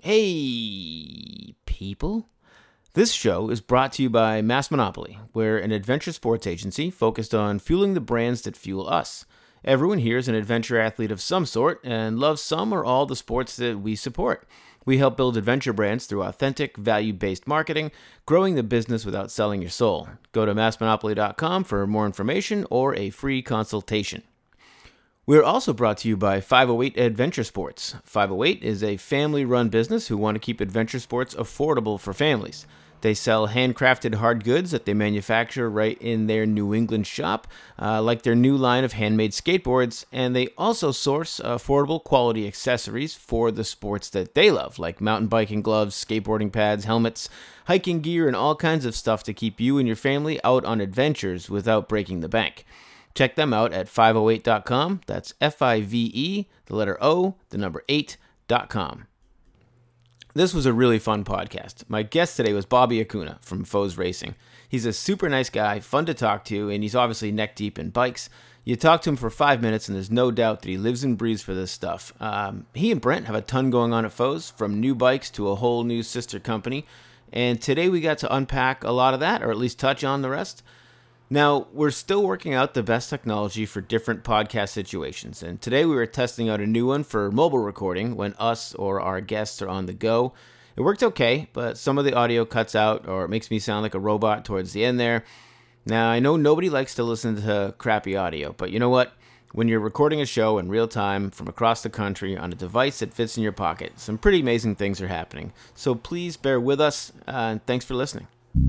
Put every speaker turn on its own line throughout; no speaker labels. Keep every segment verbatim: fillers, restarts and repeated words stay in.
Hey, people. This show is brought to you by Mass Monopoly. We're an adventure sports agency focused on fueling the brands that fuel us. Everyone here is an adventure athlete of some sort and loves some or all the sports that we support. We help build adventure brands through authentic, value-based marketing, growing the business without selling your soul. Go to mass monopoly dot com for more information or a free consultation. We're also brought to you by five oh eight Adventure Sports. five oh eight is a family-run business who want to keep adventure sports affordable for families. They sell handcrafted hard goods that they manufacture right in their New England shop, uh, like their new line of handmade skateboards, and they also source affordable quality accessories for the sports that they love, like mountain biking gloves, skateboarding pads, helmets, hiking gear, and all kinds of stuff to keep you and your family out on adventures without breaking the bank. Check them out at five oh eight dot com. That's F I V E, the letter O, the number eight dot com. This was a really fun podcast. My guest today was Bobby Acuna from Foes Racing. He's a super nice guy, fun to talk to, and he's obviously neck deep in bikes. You talk to him for five minutes, and there's no doubt that he lives and breathes for this stuff. Um, he and Brent have a ton going on at Foes, from new bikes to a whole new sister company. And today we got to unpack a lot of that, or at least touch on the rest. Now, we're still working out the best technology for different podcast situations, and today we were testing out a new one for mobile recording when us or our guests are on the go. It worked okay, but some of the audio cuts out or it makes me sound like a robot towards the end there. Now, I know nobody likes to listen to crappy audio, but you know what? When you're recording a show in real time from across the country on a device that fits in your pocket, some pretty amazing things are happening. So please bear with us, uh, and thanks for listening.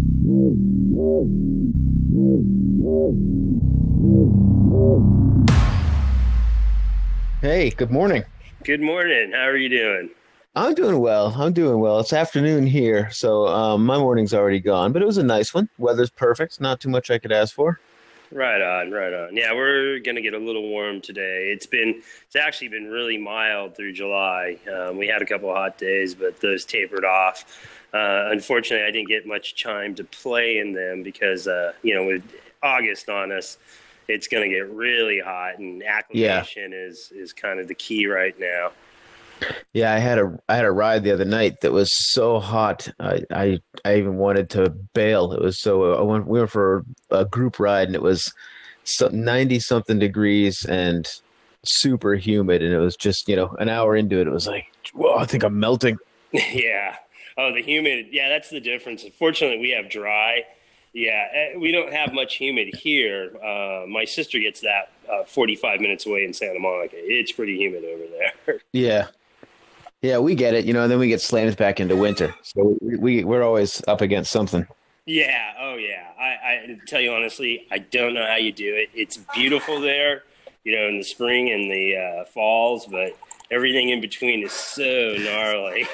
Hey, good morning.
Good morning. How are you doing?
I'm doing well. I'm doing well. It's afternoon here, so um, my morning's already gone, but it was a nice one. Weather's perfect. Not too much I could ask for.
Right on, right on. Yeah, we're going to get a little warm today. It's been, it's actually been really mild through July. Um, we had a couple of hot days, but those tapered off. Uh, unfortunately, I didn't get much time to play in them because, uh, you know, with August on us, it's going to get really hot, and acclimation yeah. is, is kind of the key right now.
Yeah, I had a I had a ride the other night that was so hot. I I, I even wanted to bail. It was so I went, we went for a group ride, and it was ninety something degrees and super humid, and it was just, you know, an hour into it, it was like, whoa, I think I'm melting.
Yeah. Oh, the humid. Yeah, that's the difference. Unfortunately, we have dry. Yeah, we don't have much humid here. Uh, my sister gets that uh, forty-five minutes away in Santa Monica. It's pretty humid over there.
Yeah. Yeah, we get it, you know, and then we get slammed back into winter. So we, we, we're always up against something.
Yeah, oh yeah. I, I tell you honestly, I don't know how you do it. It's beautiful there, you know, in the spring and the uh, falls, but everything in between is so gnarly.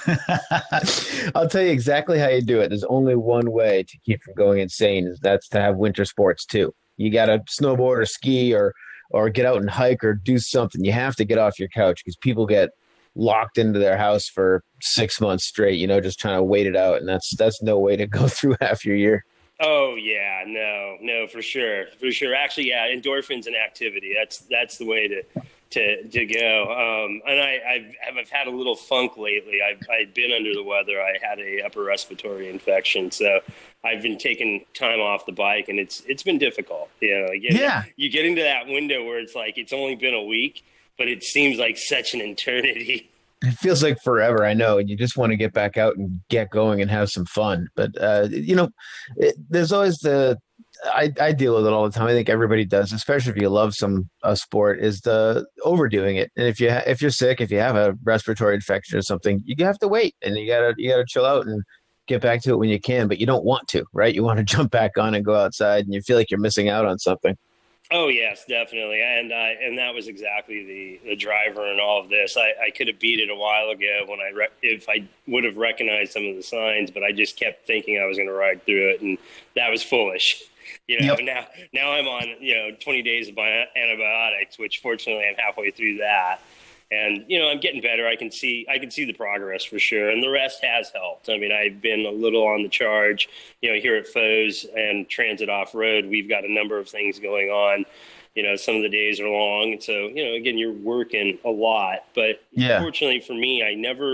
I'll tell you exactly how you do it. There's only one way to keep from going insane, is that's to have winter sports too. You got to snowboard or ski or, or get out and hike or do something. You have to get off your couch because people get locked into their house for six months straight, you know, just trying to wait it out. And that's, that's no way to go through half your year.
Oh yeah, no, no, for sure. For sure. Actually, yeah. Endorphins and activity. That's, that's the way to, to, to go. Um, and I, I've, I've had a little funk lately. I've, I've been under the weather. I had a upper respiratory infection. So I've been taking time off the bike, and it's, it's been difficult. You know, again, yeah. You get into that window where it's like, it's only been a week, but it seems like such an eternity.
It feels like forever, I know, and you just want to get back out and get going and have some fun. But, uh, you know, it, there's always the I, – I deal with it all the time. I think everybody does, especially if you love some a sport, is the overdoing it. And if, you ha- if you're sick, if you have a respiratory infection or something, you have to wait, and you got to you got to chill out and get back to it when you can. But you don't want to, right? You want to jump back on and go outside, and you feel like you're missing out on something.
Oh yes, definitely, and uh, and that was exactly the, the driver in all of this. I, I could have beat it a while ago when I re- if I would have recognized some of the signs, but I just kept thinking I was going to ride through it, and that was foolish. You know, yep. now now I'm on you know twenty days of antibiotics, which fortunately I'm halfway through that. And, you know, I'm getting better. I can see I can see the progress for sure. And the rest has helped. I mean, I've been a little on the charge, you know, here at Foes and Transit Off-Road. We've got a number of things going on. You know, some of the days are long. And so, you know, again, you're working a lot. But yeah. Fortunately for me, I never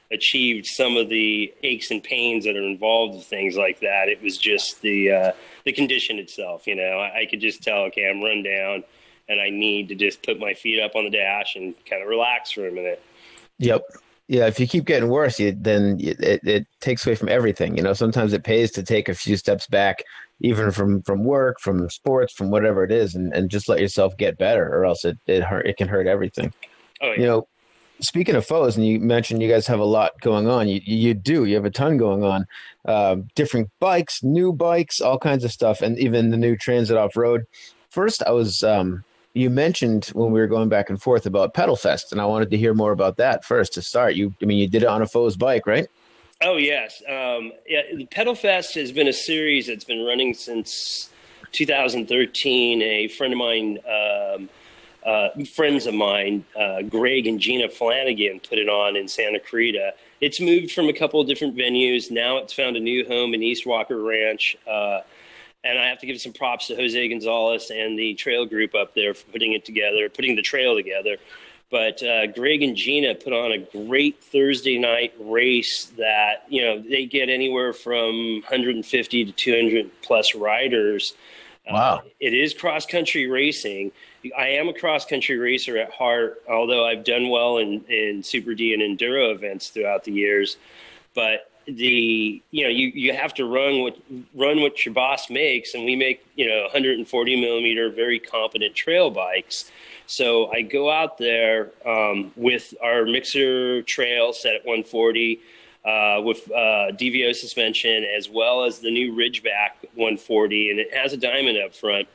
achieved some of the aches and pains that are involved with things like that. It was just the uh, the condition itself. You know, I, I could just tell, okay, I'm run down, and I need to just put my feet up on the dash and kind of relax for a minute.
Yep. Yeah, if you keep getting worse, you, then it, it takes away from everything. You know, sometimes it pays to take a few steps back, even from, from work, from sports, from whatever it is, and, and just let yourself get better, or else it it, hurt, it can hurt everything.
Oh, yeah.
You know, speaking of foes, and you mentioned you guys have a lot going on. You you do. You have a ton going on. Uh, different bikes, new bikes, all kinds of stuff, and even the new Transit Off Road. First, I was um, you mentioned when we were going back and forth about Pedal Fest, and I wanted to hear more about that first to start. You, I mean, you did it on a foe's bike, right?
Oh, yes. Um, yeah, the Pedal Fest has been a series that's been running since two thousand thirteen. A friend of mine, um, uh, friends of mine, uh, Greg and Gina Flanagan, put it on in Santa Cruz. It's moved from a couple of different venues. Now it's found a new home in East Walker Ranch. Uh, and I have to give some props to Jose Gonzalez and the trail group up there for putting it together, putting the trail together. But uh, Greg and Gina put on a great Thursday night race that, you know, they get anywhere from one hundred fifty to two hundred plus riders.
Wow.
Uh, it is cross-country racing. I am a cross-country racer at heart, although I've done well in, in Super D and Enduro events throughout the years. But the, you know, you, you have to run what, run what your boss makes, and we make, you know, one hundred forty millimeter, very competent trail bikes. So I go out there um, with our Mixer trail set at one forty, uh, with uh, D V O suspension, as well as the new Ridgeback one forty, and it has a diamond up front,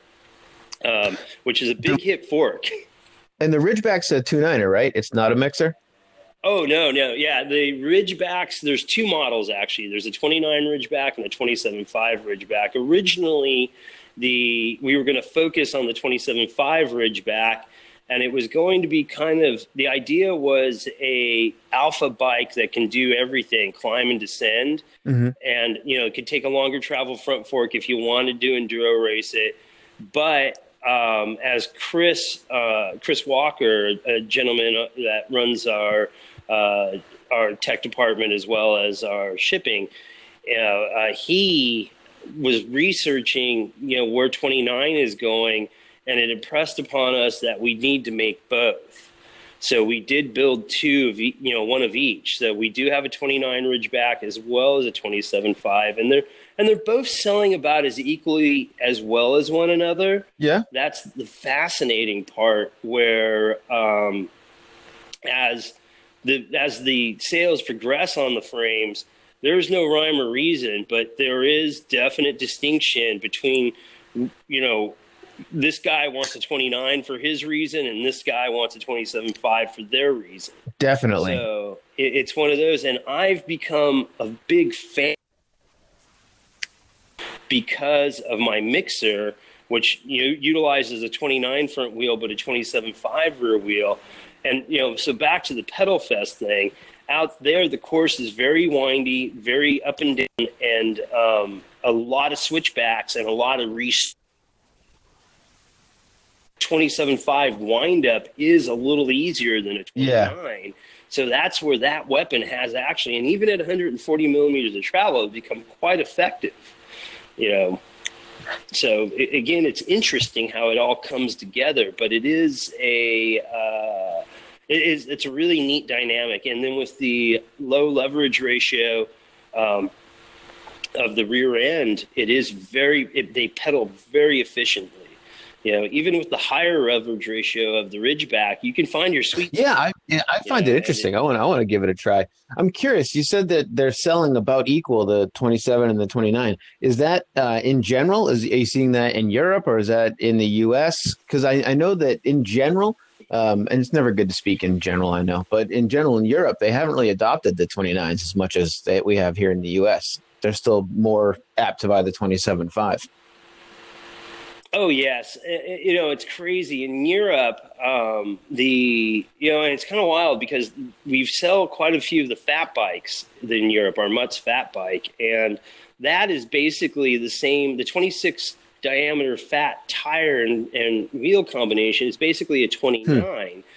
um, which is a big hip fork.
And the Ridgeback's a two niner, right? It's not a mixer?
Oh, no, no. Yeah, the Ridgebacks, there's two models, actually. There's a twenty-nine Ridgeback and a twenty-seven point five Ridgeback. Originally, the we were going to focus on the twenty-seven point five Ridgeback, and it was going to be kind of, the idea was a alpha bike that can do everything, climb and descend, mm-hmm. and, you know, it could take a longer travel front fork if you wanted to enduro race it. But um, as Chris, uh, Chris Walker, a gentleman that runs our, uh, our tech department as well as our shipping, uh, uh, he was researching, you know, where twenty-nine is going, and it impressed upon us that we need to make both. So we did build two of, e- you know, one of each. So we do have a twenty-nine Ridgeback as well as a twenty-seven point five, and they're and they're both selling about as equally as well as one another.
Yeah,
that's the fascinating part. Where um, as the as the sales progress on the frames, there's no rhyme or reason, but there is definite distinction between, you know, this guy wants a twenty-nine for his reason, and this guy wants a twenty-seven point five for their reason.
Definitely.
So it, it's one of those, and I've become a big fan because of my Mixer, which, you know, utilizes a twenty-nine front wheel but a twenty-seven point five rear wheel. And, you know, so back to the Pedal Fest thing, out there the course is very windy, very up and down, and um, a lot of switchbacks and a lot of re- twenty-seven point five windup is a little easier than a twenty-nine. Yeah. So that's where that weapon has actually, and even at one hundred forty millimeters of travel, it's become quite effective. You know, so it, again, it's interesting how it all comes together, but it is a, uh, it is, it's a really neat dynamic. And then with the low leverage ratio um, of the rear end, it is very, it, they pedal very efficiently. You know, even with the higher leverage ratio of the Ridgeback, you can find your sweet.
Yeah, I yeah, I find yeah, it interesting. It, I want I want to give it a try. I'm curious. You said that they're selling about equal, the twenty-seven and the twenty-nine. Is that uh, in general? Is are you seeing that in Europe, or is that in the U S? Because I, I know that in general, um, and it's never good to speak in general, I know, but in general in Europe, they haven't really adopted the twenty-nines as much as they, we have here in the U S. They're still more apt to buy the twenty-seven point five.
Oh, yes. You know, it's crazy. In Europe, um, the, you know, and it's kind of wild because we sell quite a few of the fat bikes in Europe, our Mutz fat bike. And that is basically the same, the twenty-six diameter fat tire and, and wheel combination is basically a twenty-nine. Hmm.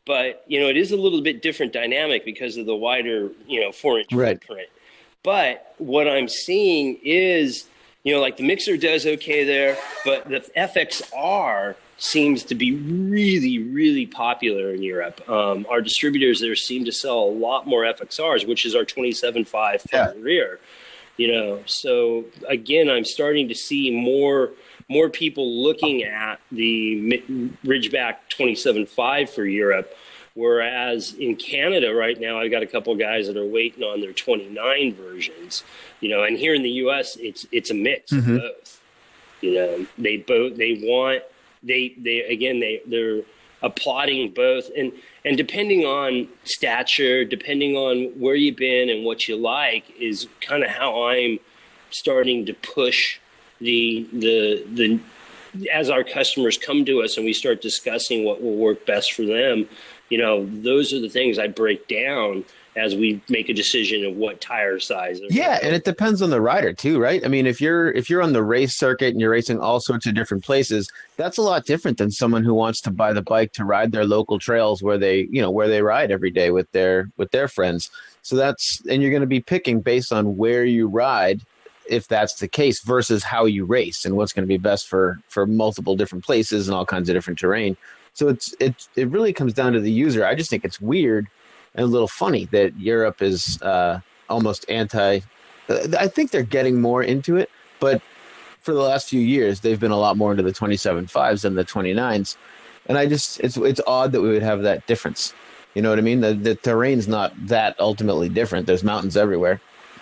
but you know, it is a little bit different dynamic because of the wider, you know, four inch
right.
footprint. But what I'm seeing is, you know, like the Mixer does okay there, but the F X R seems to be really, really popular in Europe. Um, our distributors there seem to sell a lot more F X Rs, which is our twenty-seven point five front and rear. You know, so again, I'm starting to see more more people looking at the Ridgeback twenty-seven point five for Europe, whereas in Canada right now, I got a couple of guys that are waiting on their twenty-nine versions. You know, and here in the U S, it's it's a mix mm-hmm. of both. You know, they both they want they they again they they're applauding both, and and depending on stature, depending on where you've been and what you like, is kind of how I'm starting to push the the the as our customers come to us and we start discussing what will work best for them. You know, those are the things I break down as we make a decision of what tire size.
Yeah, and it depends on the rider too, right? I mean, if you're if you're on the race circuit and you're racing all sorts of different places, that's a lot different than someone who wants to buy the bike to ride their local trails where they, you know, where they ride every day with their with their friends. So that's, and you're going to be picking based on where you ride, if that's the case, versus how you race and what's going to be best for for multiple different places and all kinds of different terrain. So it's it it really comes down to the user. I just think it's weird and a little funny that Europe is uh, almost anti. I think they're getting more into it, but for the last few years, they've been a lot more into the twenty-seven point fives than the twenty-nines. And I just, it's it's odd that we would have that difference. You know what I mean? The, the terrain's not that ultimately different. There's mountains everywhere.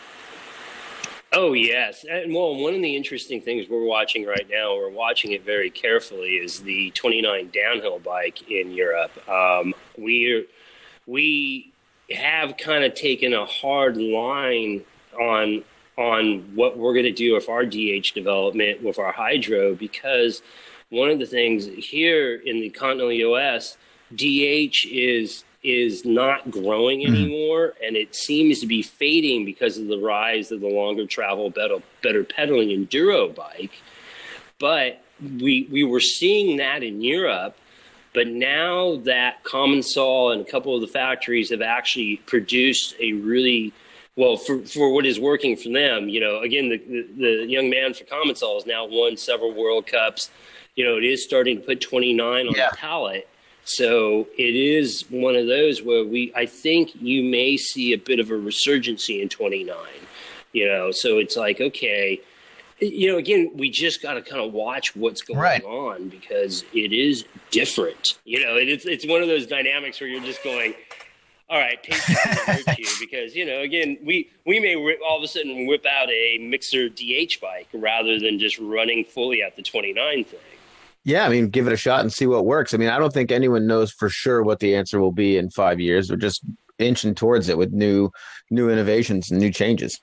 Oh, yes. And well, one of the interesting things we're watching right now, we're watching it very carefully, is the twenty-nine downhill bike in Europe. Um, we're We have kind of taken a hard line on on what we're going to do with our D H development with our hydro, because one of the things here in the continental U S, D H is is not growing anymore, mm-hmm. and it seems to be fading because of the rise of the longer travel, better, better pedaling enduro bike. But we we were seeing that in Europe. But now that Commencal and a couple of the factories have actually produced a really, well, for, for what is working for them, you know, again, the, the, the young man for Commencal has now won several World Cups. You know, it is starting to put twenty-nine on yeah. the palette. So it is one of those where we, I think you may see a bit of a resurgency in twenty-nine, you know, so it's like, okay, you know, again, we just got to kind of watch what's going right. on, because it is different. You know, it's it's one of those dynamics where you're just going, all right, patience will hurt you, because, you know, again, we, we may rip, all of a sudden whip out a Mixer D H bike rather than just running fully at the twenty-nine thing.
Yeah, I mean, give it a shot and see what works. I mean, I don't think anyone knows for sure what the answer will be in five years. We're just inching towards it with new new innovations and new changes.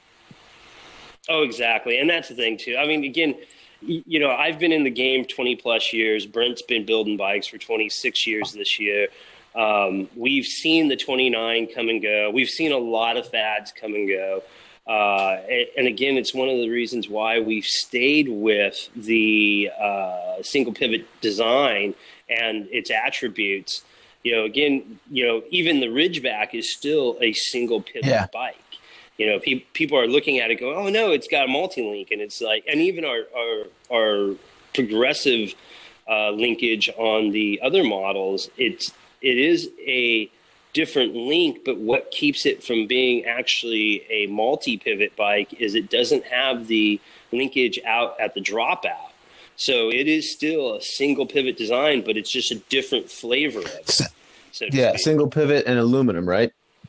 Oh, exactly. And that's the thing, too. I mean, again, you know, I've been in the game twenty plus years. Brent's been building bikes for twenty-six years this year. Um, we've seen the twenty-nine come and go. We've seen a lot of fads come and go. Uh, and, and again, it's one of the reasons why we've stayed with the uh, single pivot design and its attributes. You know, again, you know, even the Ridgeback is still a single pivot yeah. bike. You know, pe- people are looking at it going, oh, no, it's got a multi-link. And it's like, and even our, our, our progressive uh, linkage on the other models, it's, it is a different link, but what keeps it from being actually a multi-pivot bike is it doesn't have the linkage out at the dropout. So it is still a single pivot design, but it's just a different flavor of it. So
yeah, speak. Single pivot and aluminum, right?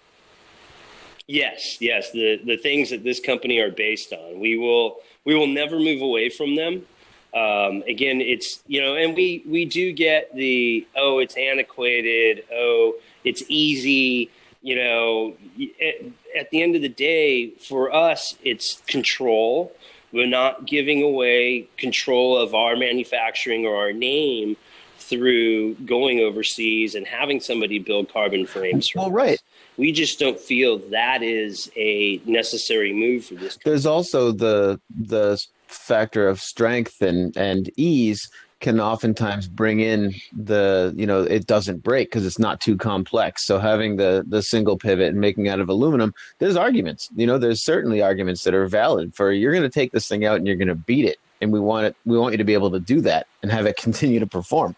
Yes, yes. The the things that this company are based on, we will we will never move away from them. Um, again, it's, you know, and we we do get the, oh, it's antiquated, oh, it's easy. You know, at, at the end of the day, for us, it's control. We're not giving away control of our manufacturing or our name through going overseas and having somebody build carbon frames for
well, right.
us. We just don't feel that is a necessary move for this company.
There's also the the factor of strength and, and ease. can oftentimes bring in the, you know, it doesn't break because it's not too complex. So having the the single pivot and making out of aluminum, there's arguments, you know, there's certainly arguments that are valid for you're going to take this thing out and you're going to beat it. And we want it, we want you to be able to do that and have it continue to perform.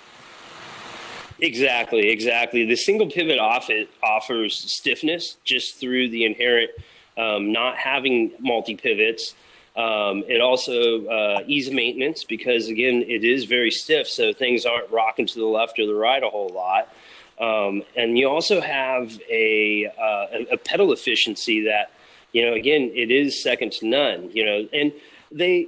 Exactly, exactly. The single pivot off it offers stiffness just through the inherent um, not having multi pivots. Um, it also uh, ease of maintenance because, again, it is very stiff, so things aren't rocking to the left or the right a whole lot. Um, and you also have a, uh, a pedal efficiency that, you know, again, it is second to none. You know, and they,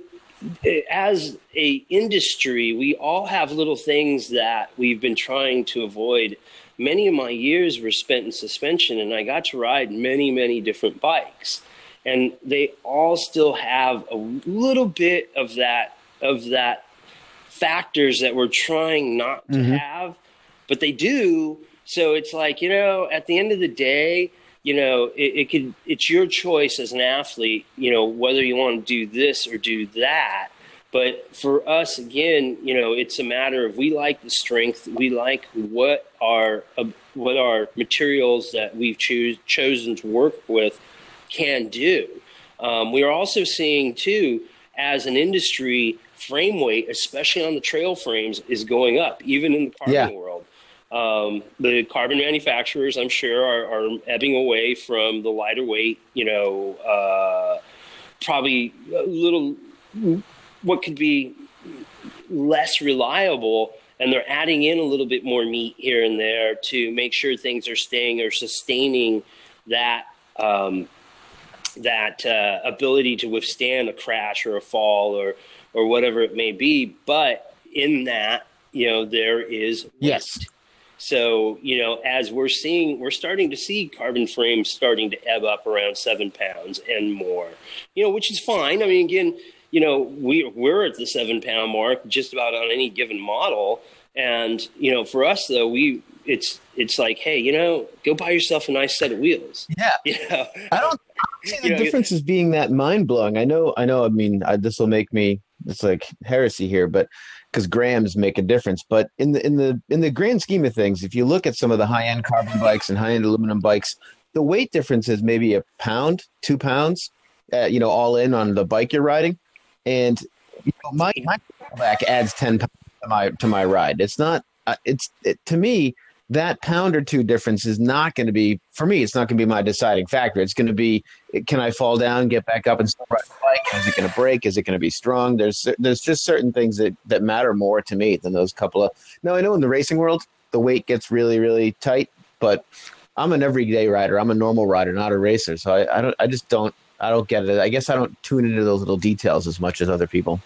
as a industry, we all have little things that we've been trying to avoid. Many of my years were spent in suspension, and I got to ride many, many different bikes. And they all still have a little bit of that of that factors that we're trying not to mm-hmm. have, but they do. So it's like, you know, at the end of the day, you know, it, it could it's your choice as an athlete, you know, whether you want to do this or do that. But for us, again, you know, it's a matter of we like the strength, we like what our uh, what our materials that we've choose, chosen to work with can do. Um, we are also seeing, too, as an industry, frame weight, especially on the trail frames, is going up, even in the carbon yeah. world. Um, the carbon manufacturers, I'm sure, are, are ebbing away from the lighter weight, you know, uh, probably a little, what could be less reliable, and they're adding in a little bit more meat here and there to make sure things are staying or sustaining that um, that uh, ability to withstand a crash or a fall or or whatever it may be. But in that, you know, there is weight.
Yes.
So, you know, as we're seeing, we're starting to see carbon frames starting to ebb up around seven pounds and more, you know, which is fine. I mean, again, you know, we, we're at the seven pound mark just about on any given model. And, you know, for us, though, we it's it's like, hey, you know, go buy yourself a nice set of wheels.
Yeah.
You know?
I don't see the you know, difference as being that mind blowing. I know, I know. I mean, this will make me, it's like heresy here, but because grams make a difference. But in the in the in the grand scheme of things, if you look at some of the high end carbon bikes and high end aluminum bikes, the weight difference is maybe a pound, two pounds, uh, you know, all in on the bike you're riding. And you know, my my back adds ten pounds to my to my ride. It's not. Uh, it's it, to me. That pound or two difference is not going to be, for me, it's not going to be my deciding factor. It's going to be, can I fall down, get back up and still ride the bike? Is it going to break? Is it going to be strong? There's there's just certain things that, that matter more to me than those couple of, now I know in the racing world, the weight gets really, really tight, but I'm an everyday rider. I'm a normal rider, not a racer. So I, I don't, I just don't, I don't get it. I guess I don't tune into those little details as much as other people.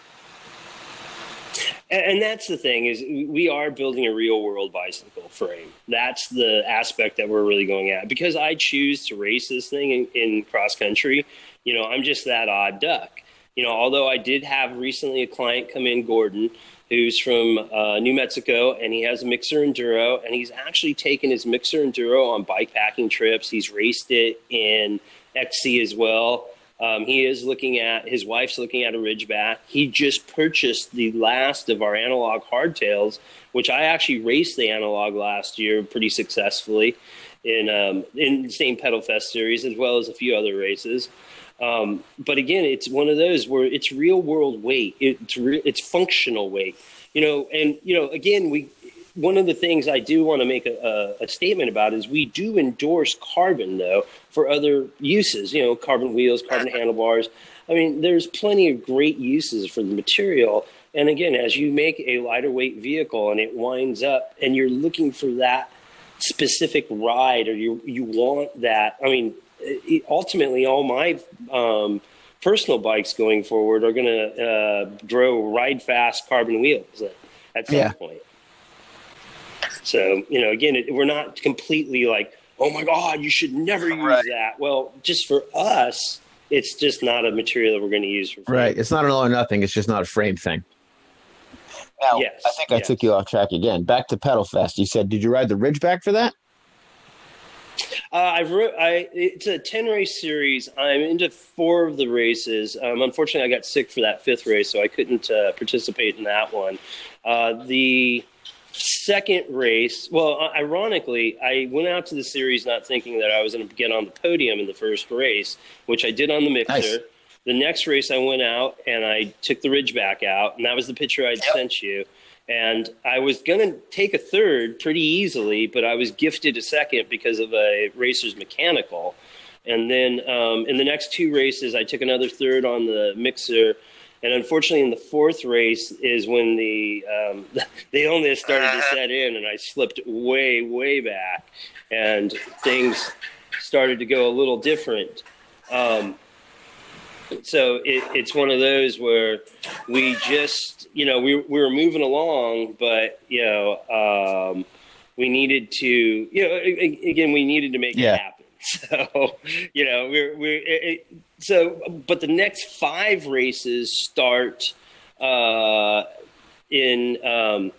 And that's the thing is we are building a real world bicycle frame. That's the aspect that we're really going at. Because I choose to race this thing in, in cross country, you know, I'm just that odd duck. You know, although I did have recently a client come in, Gordon, who's from uh, New Mexico, and he has a Mixer Enduro, and he's actually taken his Mixer Enduro on bike packing trips. He's raced it in X C as well. Um, he is looking at, his wife's looking at a Ridgeback. He just purchased the last of our analog hardtails, which I actually raced the analog last year pretty successfully in um, in the same Pedal Fest series, as well as a few other races. Um, but again, it's one of those where it's real world weight. It's re- it's functional weight, you know, and, you know, again, we, one of the things I do want to make a, a, a statement about is we do endorse carbon, though, for other uses, you know, carbon wheels, carbon handlebars. I mean, there's plenty of great uses for the material. And again, as you make a lighter weight vehicle and it winds up and you're looking for that specific ride, or you you want that, I mean, it, ultimately all my um, personal bikes going forward are going to uh, grow ride fast carbon wheels at, at some yeah. point. So, you know, again, it, we're not completely like, oh, my God, you should never use right. that. Well, just for us, it's just not a material that we're going to use for frame.
Right. It's not an all or nothing. It's just not a frame thing. Now, yes, I think I yes. took you off track again. Back to Pedal Fest. You said, did you ride the Ridgeback for that?
Uh, I've re- I it's a ten race series. I'm into four of the races. Um, unfortunately, I got sick for that fifth race, so I couldn't uh, participate in that one. Uh, the second race, well, uh, ironically, I went out to the series not thinking that I was going to get on the podium in the first race, which I did on the mixer.
Nice.
The next race, I went out and I took the Ridgeback out, and that was the picture I'd
Yep.
sent you. And I was going to take a third pretty easily, but I was gifted a second because of a racer's mechanical. And then um, in the next two races, I took another third on the mixer. And unfortunately, in the fourth race is when the um, the illness started to set in, and I slipped way, way back, and things started to go a little different. Um, so it, it's one of those where we just, you know, we, we were moving along, but, you know, um, we needed to, you know, again, we needed to make
Yeah.
it happen. So, you know, we're, we're, it, it, so, but the next five races start uh, in, um,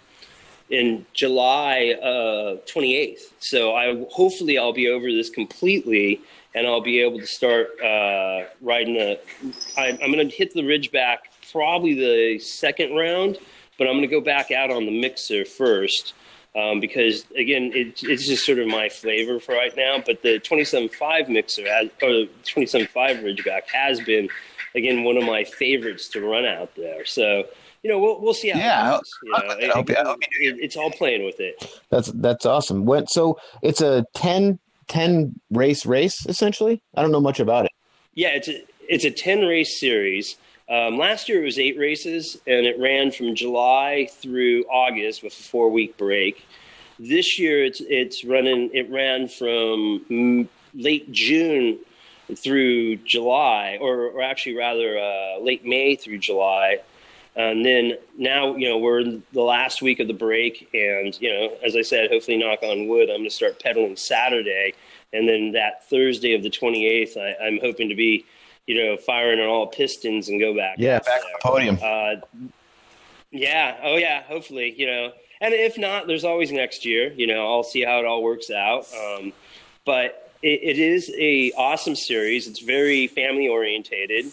in July uh, twenty-eighth. So I hopefully I'll be over this completely, and I'll be able to start uh, riding the. I, I'm going to hit the Ridgeback probably the second round, but I'm going to go back out on the mixer first um, because again it, it's just sort of my flavor for right now. But the twenty-seven point five mixer has, or the twenty-seven point five Ridgeback has been again one of my favorites to run out there. So. You know, we'll we'll see how
Yeah,
it goes. You know,
I hope you- I hope you do.
it, it's all playing with it.
That's that's awesome. When, so it's a ten, ten race race essentially. I don't know much about it.
Yeah, it's a it's a ten race series. Um, last year it was eight races, and it ran from July through August with a four week break. This year it's it's running. It ran from mm, late June through July, or, or actually rather uh, late May through July. And then now, you know, we're in the last week of the break. And, you know, as I said, hopefully, knock on wood, I'm going to start pedaling Saturday. And then that Thursday of the twenty-eighth, I, I'm hoping to be, you know, firing on all pistons and go back.
Yeah,
out
back
there.
on the podium.
Uh, yeah. Oh, yeah. Hopefully, you know. And if not, there's always next year. You know, I'll see how it all works out. Um, but it, it is a awesome series. It's very family orientated.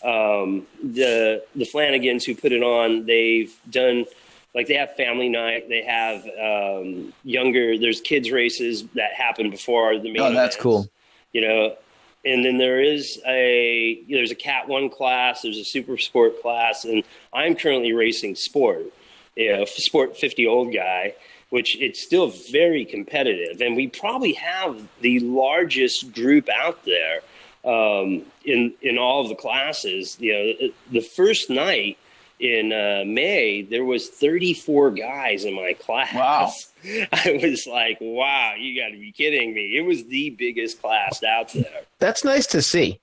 Um, the the Flanagans who put it on, they've done like they have family night. They have um, younger. There's kids races that happen before the main.
Oh, that's
events,
cool.
You know, and then there is a there's a Cat One class. There's a Super Sport class, and I'm currently racing Sport. You know, Sport fifty old guy, which it's still very competitive, and we probably have the largest group out there. Um, in in all of the classes, you know, the first night in uh, May, there was thirty-four guys in my class.
Wow.
I was like, wow, you got to be kidding me. It was the biggest class out there.
That's nice to see.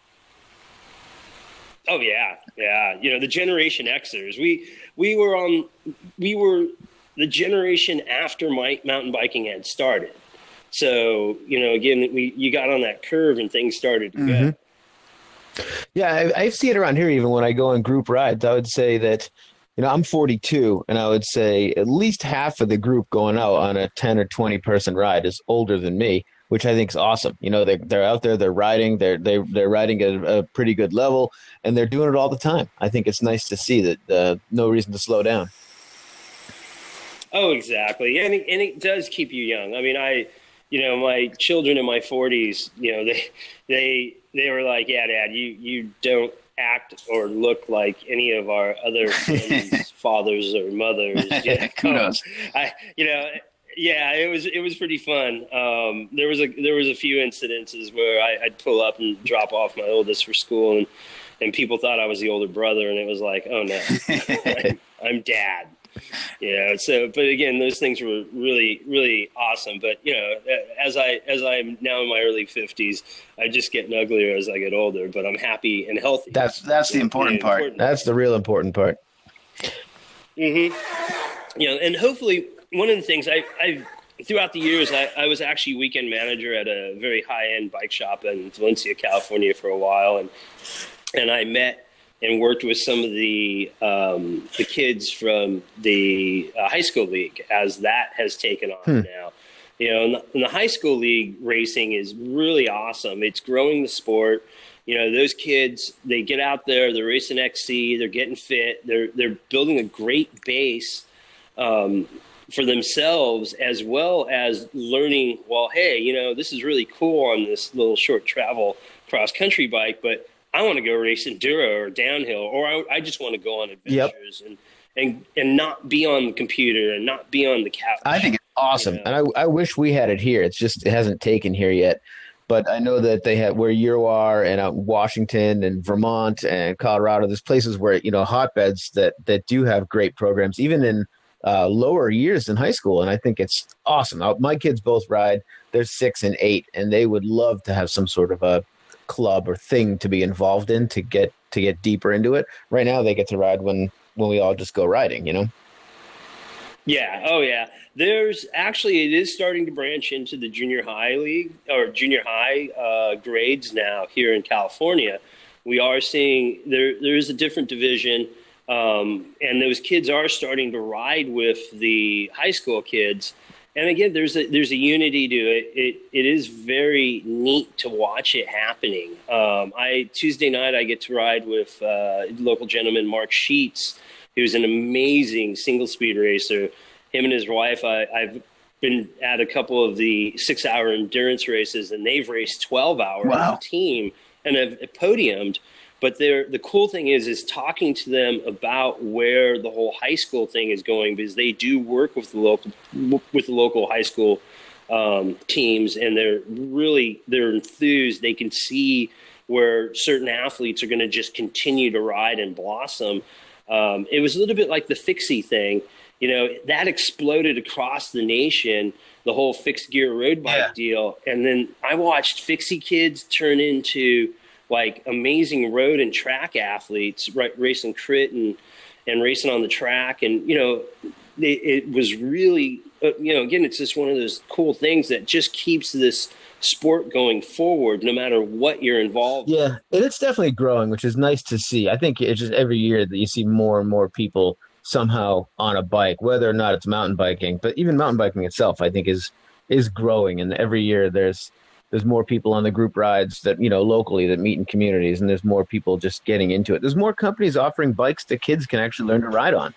Oh, yeah. Yeah. You know, the Generation Xers, we, we were on, we were the generation after my mountain biking had started. So, you know, again, we you got on that curve and things started to
Mm-hmm.
go.
Yeah, I, I see it around here even when I go on group rides. I would say that, you know, I'm forty-two, and I would say at least half of the group going out on a ten or twenty person ride is older than me, which I think is awesome. You know, they they're out there, they're riding, they're they they're riding at a pretty good level, and they're doing it all the time. I think it's nice to see that. Uh, no reason to slow down.
Oh, exactly. And it, and it does keep you young. I mean, I, you know, my children in my forties, you know, they they they were like, yeah, Dad, you you don't act or look like any of our other friends' fathers or mothers. You know?
Kudos.
I, you know, yeah, it was it was pretty fun. Um, there was a there was a few incidences where I, I'd pull up and drop off my oldest for school, and and people thought I was the older brother, and it was like, oh no, I'm, I'm Dad. You know, so, but again, those things were really, really awesome. But, you know, as I, as I'm now in my early fifties, I'm just getting uglier as I get older, but I'm happy and healthy.
That's that's the important part.
important.
That's the real important part.
Mm-hmm. You know, and hopefully one of the things I, I've, throughout the years, I, I was actually weekend manager at a very high-end bike shop in Valencia, California for a while. And, and I met and worked with some of the um, the kids from the uh, high school league as that has taken off
Hmm.
now. You know, in the, in the high school league, racing is really awesome. It's growing the sport. You know, those kids, they get out there, they're racing X C, they're getting fit, they're they're building a great base um, for themselves, as well as learning, well, hey, you know, this is really cool on this little short travel cross-country bike, but I want to go race enduro or downhill, or I, I just want to go on adventures yep. and, and and not be on the computer and not be on the couch.
I think it's awesome.
You know? And I, I wish we had it here. It's just, it hasn't taken here yet. But I know that they have where you are and out in Washington and Vermont and Colorado, there's places where, you know, hotbeds that, that do have great programs, even in uh, lower years than high school. And I think it's awesome. My kids both ride. They're six and eight, and they would love to have some sort of a club or thing to be involved in to get to get deeper into it. Right now they get to ride when, when we all just go riding, you know?
Yeah. Oh, yeah. There's actually, it is starting to branch into the junior high league or junior high uh, grades now here in California. We are seeing there, there is a different division, um, and those kids are starting to ride with the high school kids. And again, there's a, there's a unity to it. It, it is very neat to watch it happening. Um, I, Tuesday night, I get to ride with uh, local gentleman, Mark Sheets, who's an amazing single speed racer. Him and his wife, I, I've been at a couple of the six-hour endurance races, and they've raced twelve hours wow. as a team and have podiumed. But the cool thing is, is talking to them about where the whole high school thing is going, because they do work with the local with the local high school um, teams, and they're really they're enthused. They can see where certain athletes are going to just continue to ride and blossom. Um, it was a little bit like the fixie thing. You know, that exploded across the nation, the whole fixed gear road bike yeah. deal. And then I watched fixie kids turn into like amazing road and track athletes, right, racing crit and, and racing on the track. And, you know, they, it was really, uh, you know, again, it's just one of those cool things that just keeps this sport going forward, no matter what you're involved
yeah, in. Yeah, and it's definitely growing, which is nice to see. I think it's just every year that you see more and more people somehow on a bike, whether or not it's mountain biking, but even mountain biking itself, I think is is growing. And every year there's there's more people on the group rides that, you know, locally that meet in communities, and there's more people just getting into it. There's more companies offering bikes that kids can actually learn to ride on.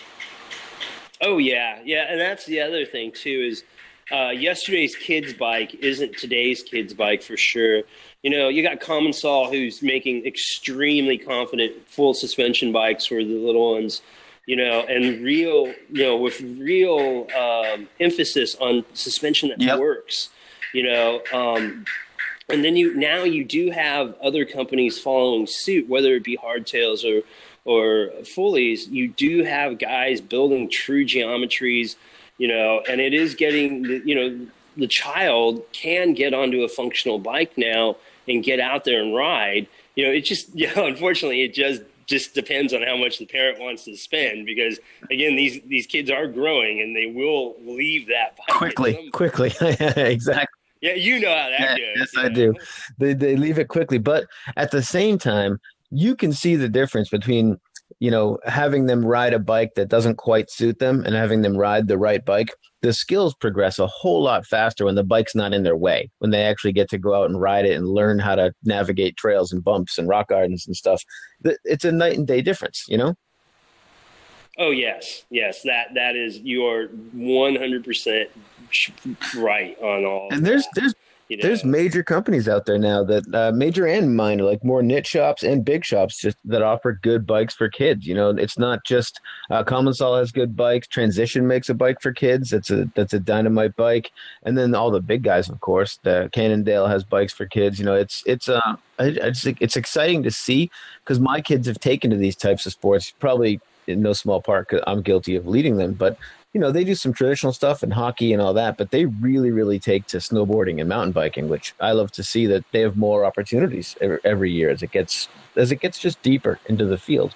Oh yeah, yeah, and that's the other thing too is uh, yesterday's kids bike isn't today's kids bike for sure. You know, you got Commensal, who's making extremely confident full suspension bikes for the little ones. You know, and real, you know, with real um, emphasis on suspension that yep. works, you know, um, and then you now you do have other companies following suit, whether it be hardtails or or fullies. You do have guys building true geometries, you know, and it is getting, you know, the child can get onto a functional bike now and get out there and ride. You know, it just, you know, unfortunately, it just. just depends on how much the parent wants to spend, because again, these, these kids are growing and they will leave that
quickly, quickly. Exactly.
Yeah. You know how that
yeah,
goes.
Yes, I know? do. They, they leave it quickly, but at the same time, you can see the difference between, you know, having them ride a bike that doesn't quite suit them and having them ride the right bike. The skills progress a whole lot faster when the bike's not in their way, when they actually get to go out and ride it and learn how to navigate trails and bumps and rock gardens and stuff. It's a night and day difference, you know?
Oh, yes. Yes. That, that is, you are one hundred percent right on all.
And there's,
that.
there's,
You know?
There's major companies out there now that uh, major and minor, like more niche shops and big shops, just that offer good bikes for kids. You know, it's not just uh, Commensal has good bikes. Transition makes a bike for kids. That's a that's a dynamite bike, and then all the big guys, of course. The Cannondale has bikes for kids. You know, it's it's uh I, I just think it's exciting to see, because my kids have taken to these types of sports. Probably in no small part because I'm guilty of leading them, but. You know, they do some traditional stuff and hockey and all that, but they really, really take to snowboarding and mountain biking, which I love to see that they have more opportunities every, every year as it gets as it gets just deeper into the field.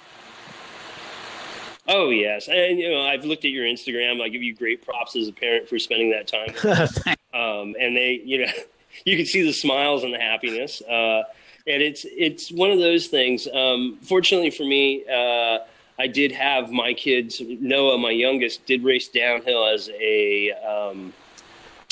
Oh, yes. And, you know, I've looked at your Instagram. I give you great props as a parent for spending that time. um, and they, you know, you can see the smiles and the happiness. Uh, and it's it's one of those things. Um, fortunately for me, uh, I did have my kids, Noah, my youngest, did race downhill as a um,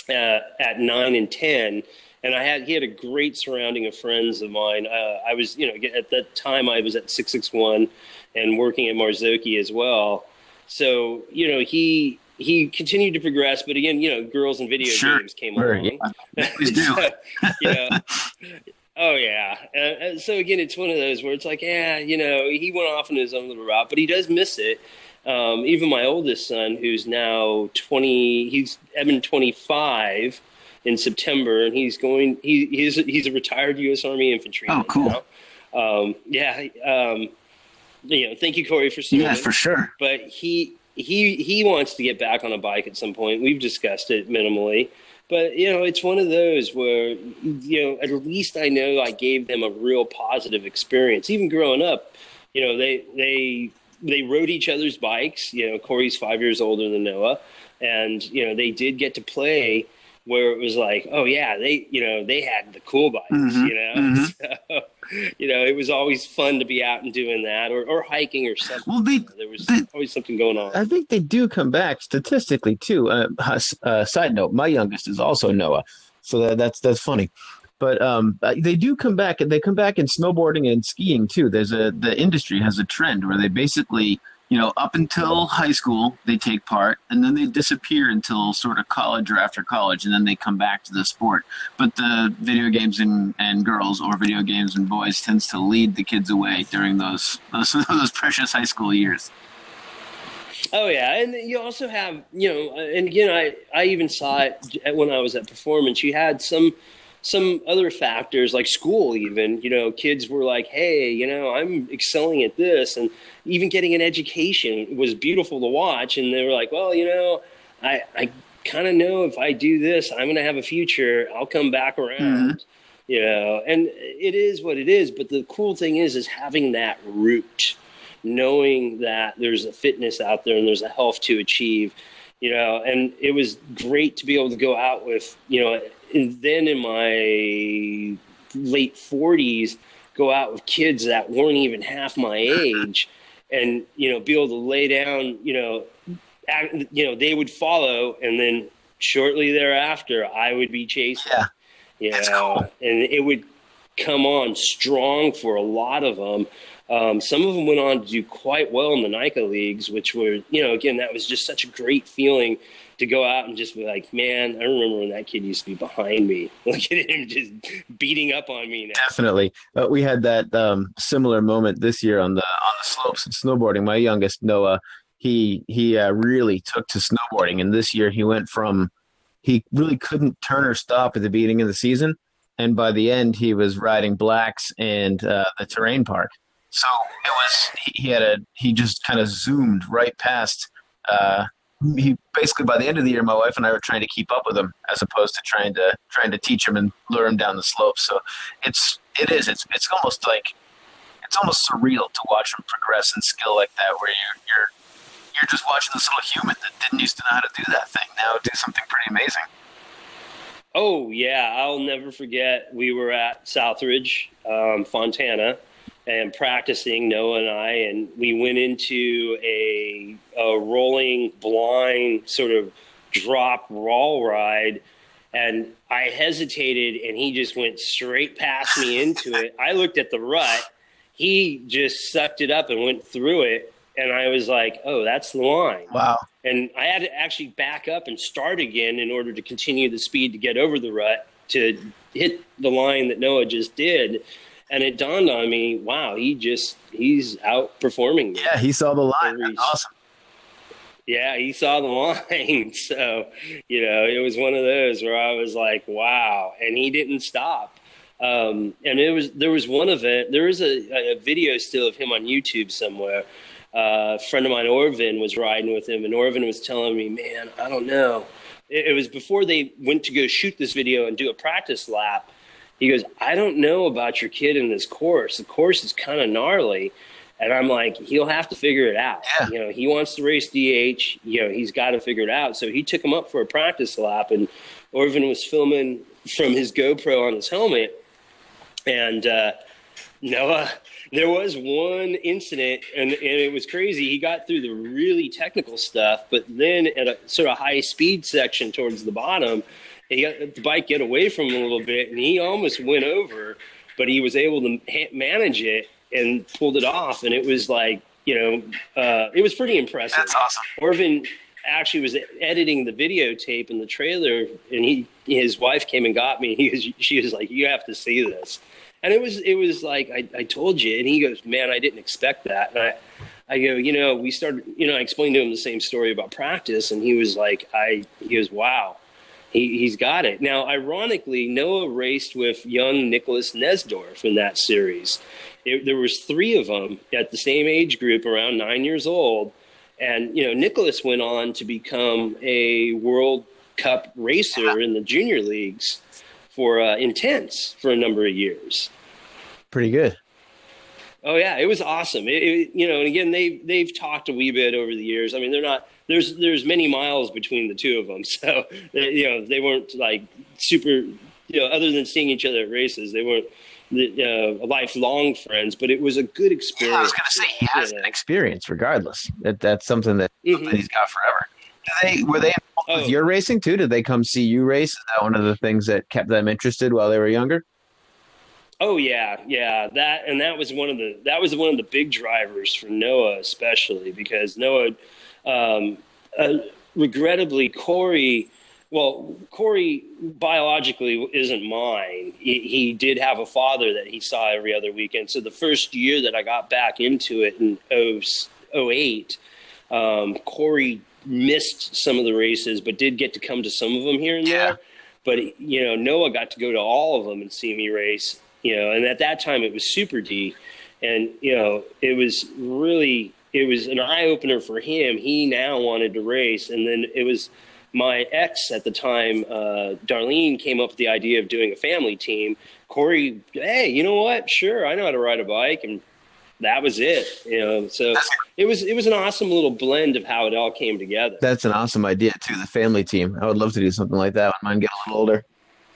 uh, at nine and ten. And I had he had a great surrounding of friends of mine. Uh, I was, you know, at that time I was at six six one and working at Marzocchi as well. So, you know, he he continued to progress, but again, you know, girls and video
sure.
games came
sure,
along.
Yeah. Please do.
So, you know, oh yeah. Uh, so again, it's one of those where it's like, yeah, you know, he went off on his own little route, but he does miss it. Um, even my oldest son, who's now twenty, he's Evan twenty-five. In September, and he's going. He he's he's a retired U S Army infantryman.
Oh, cool.
Now. Um, yeah. Um, you know, thank you, Corey, for seeing
Yeah,
it.
for sure.
But he he he wants to get back on a bike at some point. We've discussed it minimally, but you know, it's one of those where you know, at least I know I gave them a real positive experience. Even growing up, you know, they they they rode each other's bikes. You know, Corey's five years older than Noah, and you know, they did get to play. Where it was like, oh yeah, they, you know, they had the cool bikes,
mm-hmm,
you know,
mm-hmm.
so, you know, it was always fun to be out and doing that, or, or hiking or something.
Well, they,
you know, there was
they,
always something going on.
I think they do come back statistically too. Uh, uh, side note: my youngest is also Noah, so that, that's that's funny. But um, they do come back, and they come back in snowboarding and skiing too. There's a the industry has a trend where they basically, you know, up until high school, they take part, and then they disappear until sort of college or after college, and then they come back to the sport. But the video games and, and girls, or video games and boys, tends to lead the kids away during those those, those precious high school years.
Oh yeah, and you also have, you know, and again, I, I even saw it when I was at Performance. You had some some other factors like school, even, you know, kids were like, hey, you know, I'm excelling at this, and even getting an education was beautiful to watch. And they were like, well, you know, I, I kind of know if I do this, I'm going to have a future. I'll come back around, mm-hmm. you know, and it is what it is. But the cool thing is, is having that root, knowing that there's a fitness out there and there's a health to achieve, you know, and it was great to be able to go out with, you know, and then in my late forties, go out with kids that weren't even half my age, and, you know, be able to lay down, you know, act, you know, they would follow, and then shortly thereafter, I would be chasing.
Yeah,
you
that's
know,
cool.
And it would come on strong for a lot of them. Um, some of them went on to do quite well in the NICA leagues, which were, you know, again, that was just such a great feeling to go out and just be like, man, I remember when that kid used to be behind me. Look at him just beating up on me now.
Definitely. Uh, we had that um, similar moment this year on the on the slopes of snowboarding. My youngest, Noah, he he uh, really took to snowboarding. And this year he went from – he really couldn't turn or stop at the beginning of the season. And by the end, he was riding blacks and uh, the terrain park. So it was – he had a – he just kind of zoomed right past uh, – he basically, by the end of the year, my wife and I were trying to keep up with him as opposed to trying to trying to teach him and lure him down the slopes. So it's it is it's it's almost like it's almost surreal to watch him progress in skill like that, where you're you're you're just watching this little human that didn't used to know how to do that thing now do something pretty amazing.
Oh yeah, I'll never forget. We were at Southridge, um, Fontana, and practicing, Noah and I, and we went into a, a rolling blind sort of drop roll ride, and I hesitated, and he just went straight past me into it. I looked at the rut. He just sucked it up and went through it, and I was like, oh, that's the line.
Wow.
And I had to actually back up and start again in order to continue the speed to get over the rut to hit the line that Noah just did. And it dawned on me, wow, he just, he's outperforming me.
Yeah, he saw the line. That's awesome.
Yeah, he saw the line. So, you know, it was one of those where I was like, wow. And he didn't stop. Um, and it was, there was one event, there was a, a video still of him on YouTube somewhere. Uh, a friend of mine, Orvin, was riding with him, and Orvin was telling me, man, I don't know. It, it was before they went to go shoot this video and do a practice lap. He goes, I don't know about your kid in this course. The course is kind of gnarly. And I'm like, he'll have to figure it out.
Yeah.
You know, he wants to race D H. You know, he's got to figure it out. So he took him up for a practice lap, and Orvin was filming from his GoPro on his helmet. And uh, Noah, there was one incident, and, and it was crazy. He got through the really technical stuff, but then at a sort of high speed section towards the bottom, he got the bike get away from him a little bit, and he almost went over, but he was able to ha- manage it and pulled it off. And it was like, you know, uh, it was pretty impressive.
That's awesome.
Orvin actually was editing the videotape in the trailer, and he, his wife came and got me. He was, she was like, "You have to see this." And it was, it was like, I, I told you. And he goes, "Man, I didn't expect that." And I, I go, you know, we started, you know, I explained to him the same story about practice, and he was like, I, he goes, "Wow, he, he's got it." Now, ironically, Noah raced with young Nicholas Nesdorf in that series. It, there was three of them at the same age group, around nine years old. And, you know, Nicholas went on to become a World Cup racer in the junior leagues for uh, Intense for a number of years.
Pretty good.
Oh yeah, it was awesome. It, it, you know, and again, they they've talked a wee bit over the years. I mean, they're not there's there's many miles between the two of them, so they, you know they weren't like super. You know, other than seeing each other at races, they weren't uh, lifelong friends. But it was a good experience.
Yeah, I was going to say he has
yeah.
an
Experience, regardless. That that's something that,
Mm-hmm.
that he's got forever. Did they were they involved
Oh.
with your racing too? Did they come see you race? Is that one of the things that kept them interested while they were younger?
Oh yeah, yeah. That and that was one of the that was one of the big drivers for Noah, especially because Noah, um, uh, regrettably, Corey. Well, Corey biologically isn't mine. He, he did have a father that he saw every other weekend. So the first year that I got back into it in oh eight, um, Corey missed some of the races, but did get to come to some of them here and
Yeah.
there. But you know, Noah got to go to all of them and see me race. You know, and at that time it was Super D, and you know, it was really it was an eye opener for him. He now wanted to race, and then it was my ex at the time, uh, Darlene, came up with the idea of doing a family team. Corey, hey, you know what? Sure, I know how to ride a bike, and that was it. You know, so it was it was an awesome little blend of how it all came together.
That's an awesome idea too. The family team. I would love to do something like that when mine get a little older.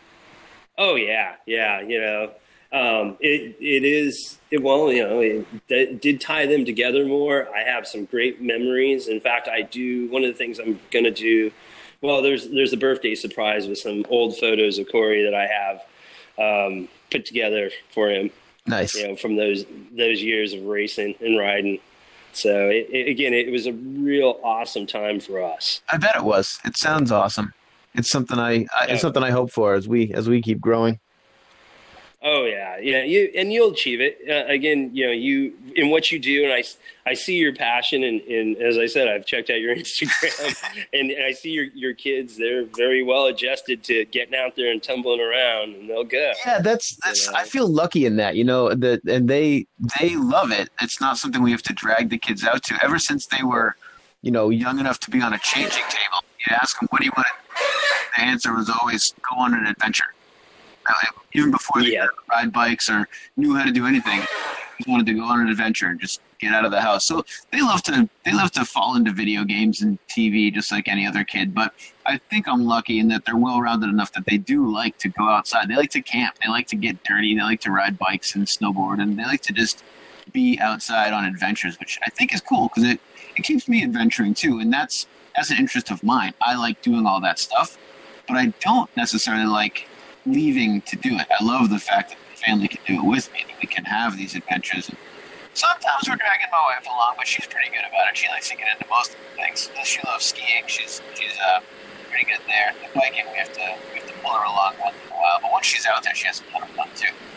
Oh yeah, yeah. You know, um, it it is it, well. You know, it, it did tie them together more. I have some great memories. In fact, I do. One of the things I'm going to do. Well, there's there's a birthday surprise with some old photos of Corey that I have um, put together for him.
Nice.
You know, from those those years of racing and riding. So it, it, again, it was a real awesome time for us.
I bet it was. It sounds awesome. It's something I, I it's
Oh.
something I hope for as we as we keep growing.
Oh yeah, yeah, you and you'll achieve it. Uh, again, you know, you in what you do, and I, I see your passion, and, and as I said, I've checked out your Instagram, and, and I see your your kids. They're very well adjusted to getting out there and tumbling around, and they'll go.
Yeah, that's that's.
You know?
I feel lucky in that, you know, that and they they love it. It's not something we have to drag the kids out to. Ever since they were, you know, young enough to be on a changing table, you ask them, "What do you want?" The answer was always, "Go on an adventure." Uh, even before they
Yeah.
could ride bikes or knew how to do anything, they just wanted to go on an adventure and just get out of the house. So they love to they love to fall into video games and T V just like any other kid. But I think I'm lucky in that they're well-rounded enough that they do like to go outside. They like to camp. They like to get dirty. They like to ride bikes and snowboard, and they like to just be outside on adventures, which I think is cool because it, it keeps me adventuring too. And that's that's an interest of mine. I like doing all that stuff, but I don't necessarily like leaving to do it. I love the fact that the family can do it with me, that we can have these adventures. And sometimes we're dragging my wife along, but she's pretty good about it. She likes to get into most of the things. She loves skiing. She's she's uh, pretty good there. The biking, we have to we have to pull her along once in a while. But once she's out there, she has a ton of fun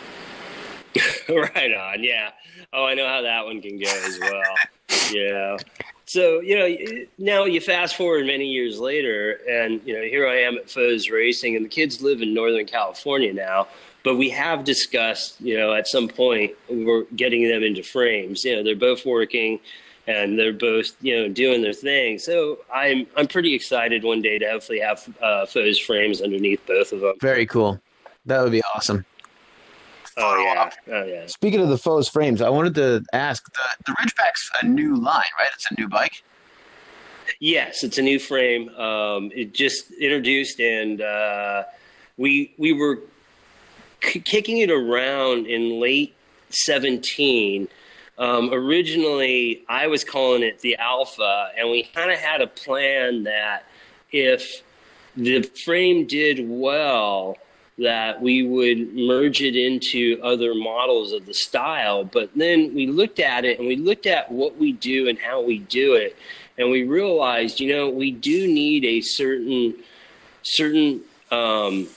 too.
Right on, yeah. Oh, I know how that one can go as well. Yeah. So, you know, now you fast forward many years later, and, you know, here I am at Foes Racing, and the kids live in Northern California now. But we have discussed, you know, at some point we're getting them into frames. You know, they're both working, and they're both, you know, doing their thing. So I'm I'm pretty excited one day to hopefully have uh, Foes frames underneath both of them.
Very cool. That would be awesome.
Oh, yeah. Oh, yeah.
Speaking of the Foes frames, I wanted to ask, the, the Ridgeback's a new line, right? It's a new bike?
Yes, it's a new frame. Um, it just introduced, and uh, we we were k- kicking it around in late seventeen. Um, originally, I was calling it the Alpha, and we kind of had a plan that if the frame did well that we would merge it into other models of the style. But then we looked at it and we looked at what we do and how we do it. And we realized, you know, we do need a certain, certain um,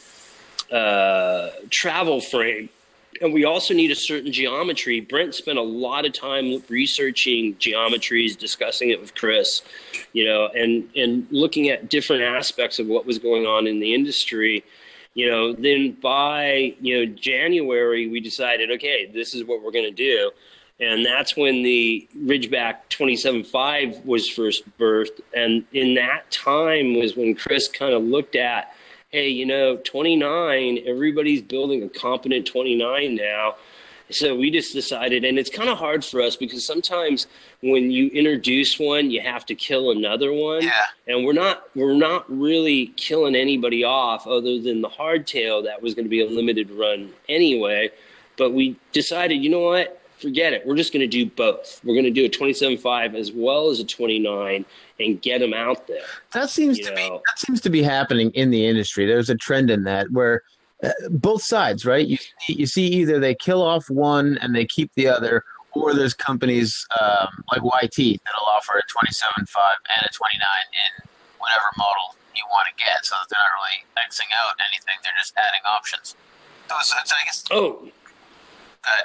uh, travel frame. And we also need a certain geometry. Brent spent a lot of time researching geometries, discussing it with Chris, you know, and, and looking at different aspects of what was going on in the industry. You know, then by, you know, January, we decided, okay, this is what we're going to do. And that's when the Ridgeback twenty-seven point five was first birthed. And in that time was when Chris kind of looked at, hey, you know, twenty-nine, everybody's building a competent twenty-nine now. So we just decided, and it's kind of hard for us because sometimes when you introduce one, you have to kill another one.
Yeah.
And we're not we're not really killing anybody off other than the hardtail that was going to be a limited run anyway. But we decided, you know what? Forget it. We're just going to do both. We're going to do a twenty-seven point five as well as a twenty-nine and get them out there.
That seems
you
to
know?
be that seems to be happening in the industry. There's a trend in that where uh, both sides, right? You you see either they kill off one and they keep the other, or there's companies um, like Y T that'll offer a twenty-seven point five and a twenty-nine in whatever model you want to get, so that they're not really Xing out anything. They're just adding options. So, so, so I guess.
Oh.
Good.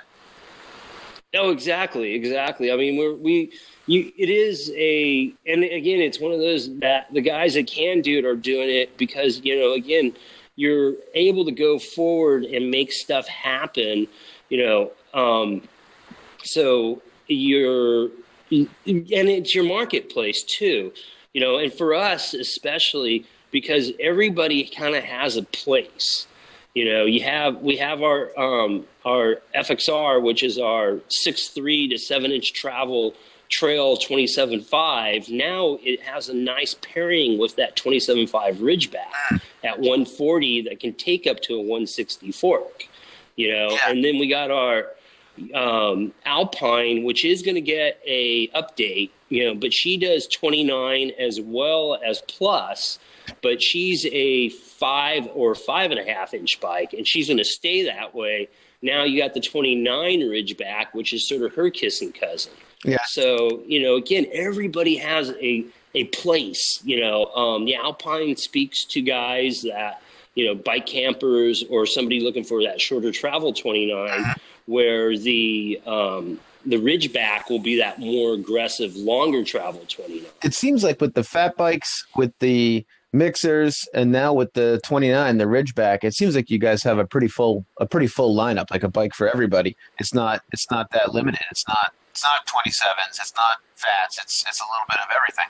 No, exactly, exactly. I mean, we're, we, you, it is a, and again, it's one of those that the guys that can do it are doing it because, you know, again, you're able to go forward and make stuff happen, you know, um, so you're, and it's your marketplace too, you know, and for us especially because everybody kind of has a place. You know, you have we have our um, our F X R, which is our six three to seven inch travel trail twenty-seven point five. Now it has a nice pairing with that twenty-seven point five Ridgeback at one forty that can take up to a one sixty fork. You know,
Yeah.
And then we got our um, Alpine, which is going to get a update. You know, but she does twenty-nine as well as plus. But she's a five or five and a half inch bike, and she's going to stay that way. Now you got the twenty-nine Ridgeback, which is sort of her kissing cousin.
Yeah.
So, you know, again, everybody has a, a place, you know, um, the Alpine speaks to guys that, you know, bike campers or somebody looking for that shorter travel twenty-nine, where the, um, the Ridgeback will be that more aggressive, longer travel twenty-nine.
It seems like with the fat bikes, with the mixers, and now with the twenty-nine, the Ridgeback, it seems like you guys have a pretty full a pretty full lineup, like a bike for everybody. It's not it's not that limited. It's not
It's not twenty-sevens. It's not fats. It's it's a little bit of everything.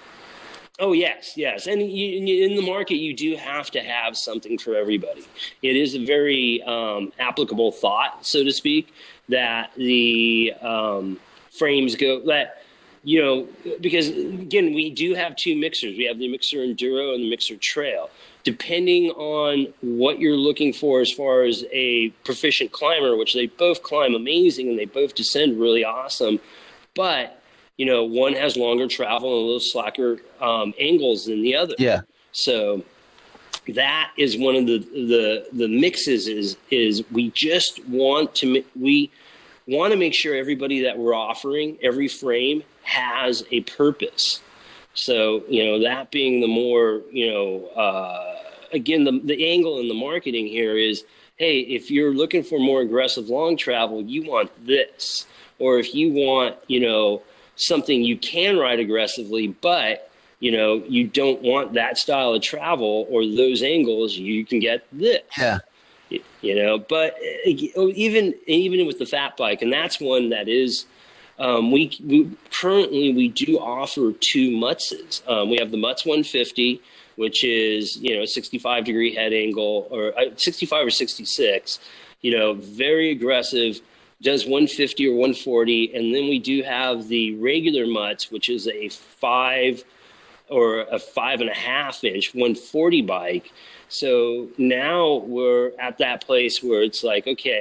Oh, yes, yes. And you, in the market, you do have to have something for everybody. It is a very um, applicable thought, so to speak, that the um, frames go that, you know, because, again, we do have two mixers. We have the Mixer Enduro and the Mixer Trail. Depending on what you're looking for as far as a proficient climber, which they both climb amazing and they both descend really awesome, but you know, one has longer travel and a little slacker um, angles than the other.
Yeah.
So that is one of the, the, the mixes is, is we just want to, we want to make sure everybody that we're offering, every frame has a purpose. So, you know, that being the more, you know, uh, again, the, the angle in the marketing here is, hey, if you're looking for more aggressive long travel, you want this. Or if you want, you know, something you can ride aggressively, but, you know, you don't want that style of travel or those angles, you can get this.
Yeah.
You know, but even even with the fat bike, and that's one that is, um, we, we currently we do offer two Mutzes. Um, we have the Mutz one fifty, which is, you know, sixty-five degree head angle, or uh, sixty-five or sixty-six, you know, very aggressive, does one fifty or one forty. And then we do have the regular Mutz, which is a five or a five and a half inch one forty bike. So now we're at that place where it's like, okay,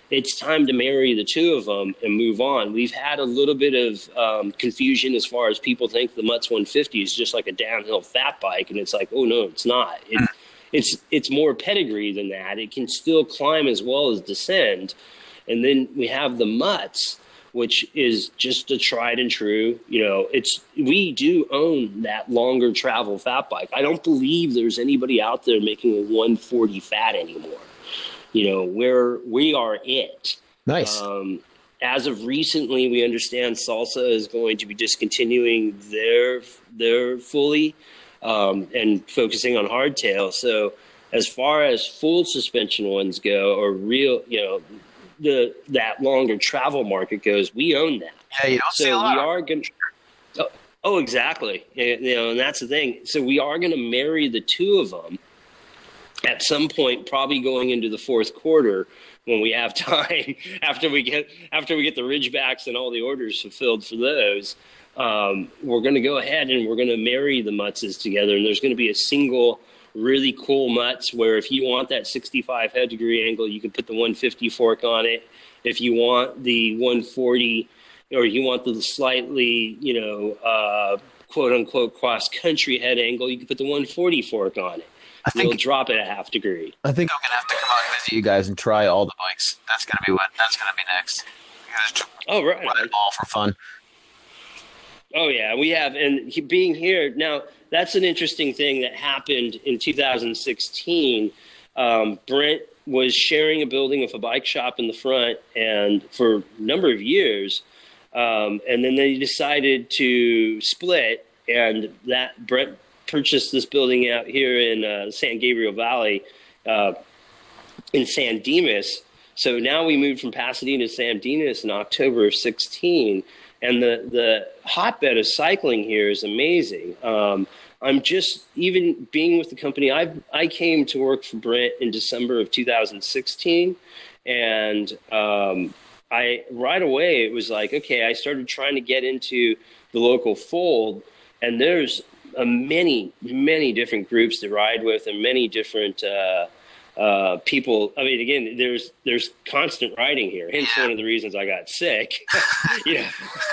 it's time to marry the two of them and move on. We've had a little bit of um, confusion as far as people think the Mutz one fifty is just like a downhill fat bike, and it's like, oh no, it's not. It, it's it's more pedigree than that. It can still climb as well as descend. And then we have the Mutz, which is just a tried and true. You know, it's we do own that longer travel fat bike. I don't believe there's anybody out there making a one forty fat anymore. You know, we're, we are it.
Nice.
Um, as of recently, we understand Salsa is going to be discontinuing their their fully um, and focusing on hardtail. So as far as full suspension ones go, or real, you know, the that longer travel market goes, we own that.
Yeah, you don't
so
see a lot.
we are going. Oh, oh, exactly. You know, and that's the thing. So we are going to marry the two of them at some point, probably going into the fourth quarter when we have time after we get after we get the Ridgebacks and all the orders fulfilled for those. Um, we're going to go ahead and we're going to marry the Mutzes together, and there's going to be a single really cool Mutz where if you want that sixty-five head degree angle, you can put the one fifty fork on it. If you want the one forty, or you want the slightly, you know, uh, quote unquote cross country head angle, you can put the one forty fork on it.
I think
We'll drop it a half degree.
I think
I'm gonna have to come out and visit you guys and try all the bikes. That's gonna be what. That's gonna be next. Just
Oh, right.
run it all for fun.
Oh, yeah, we have. And he, being here now, that's an interesting thing that happened in two thousand sixteen. Um, Brent was sharing a building with a bike shop in the front, and for a number of years, um, and then they decided to split, and that Brent purchased this building out here in uh, San Gabriel Valley uh, in San Dimas. So now we moved from Pasadena to San Dimas in October of sixteen, and the, the hotbed of cycling here is amazing. Um, I'm just, even being with the company, I I came to work for Brent in December of two thousand sixteen, and um, I right away it was like, okay, I started trying to get into the local fold, and there's uh, many, many different groups to ride with, and many different uh, uh, people. I mean, again, there's there's constant riding here. Hence one of the reasons I got sick. you know,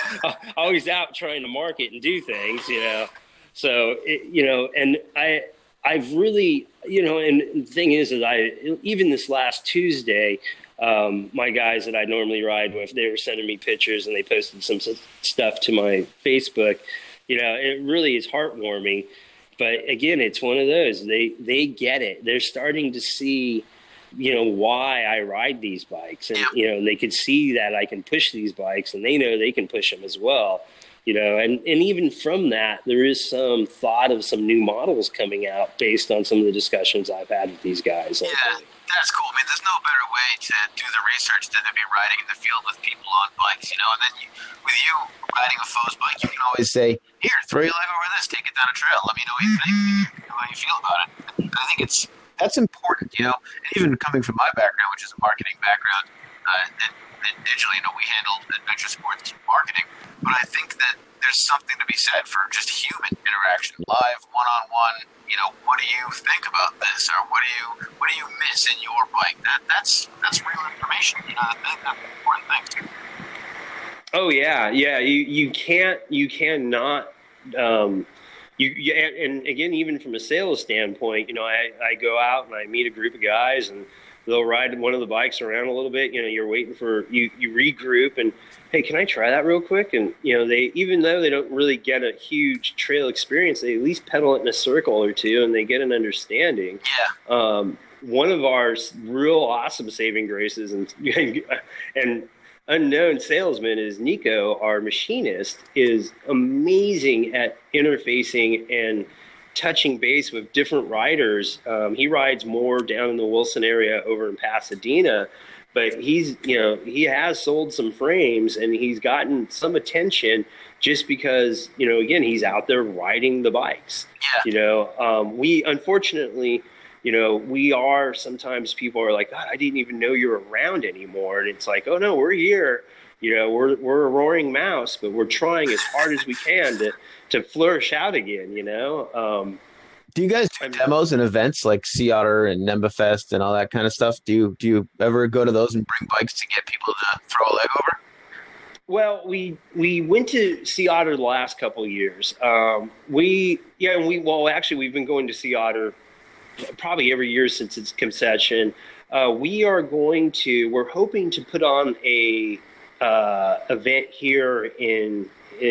always out trying to market and do things. You know, so it, you know, and I I've really, you know, and the thing is, is I even this last Tuesday. Um, my guys that I normally ride with, they were sending me pictures and they posted some stuff to my Facebook. You know, it really is heartwarming. But again, it's one of those, they, they get it. They're starting to see, you know, why I ride these bikes. And, you know, they can see that I can push these bikes, and they know they can push them as well. You know, and, and even from that, there is some thought of some new models coming out based on some of the discussions I've had with these guys.
Yeah, that's cool. I mean, there's no better way to do the research than to be riding in the field with people on bikes, you know. And then you, with you riding a foe's bike, you can always say, here, throw your leg over this, take it down a trail. Let me know what you think, you know, how you feel about it. And I think it's that's important, you know. And even coming from my background, which is a marketing background, uh, and, and digitally, you know, we handle adventure sports marketing. But I think that there's something to be said for just human interaction, live, one-on-one. You know, what do you think about this, or what do you what do you miss in your bike? That that's that's real information. You know, I think that's an important thing too.
Oh yeah, yeah. You you can't you cannot. Um, you, you and again, even from a sales standpoint, you know, I, I go out and I meet a group of guys and they'll ride one of the bikes around a little bit. You know, you're waiting for you you regroup and, hey, can I try that real quick? And, you know, they, even though they don't really get a huge trail experience, they at least pedal it in a circle or two and they get an understanding.
Yeah.
Um, one of our real awesome saving graces and, and unknown salesman is Nico, our machinist, is amazing at interfacing and touching base with different riders. Um, he rides more down in the Wilson area over in Pasadena, but he's, you know, he has sold some frames and he's gotten some attention just because, you know, again, he's out there riding the bikes.
Yeah.
You know, um, we unfortunately, you know, we are sometimes people are like, God, I didn't even know you were around anymore. And it's like, oh no, we're here. You know, we're we're a roaring mouse, but we're trying as hard as we can to to flourish out again. You know. Um,
Do you guys do demos and events like Sea Otter and Nemba Fest and all that kind of stuff? Do you do you ever go to those and bring bikes to get people to throw a leg over?
Well, we we went to Sea Otter the last couple of years. Um, we yeah, and we well actually we've been going to Sea Otter probably every year since its conception. Uh, we are going to we're hoping to put on a uh, event here in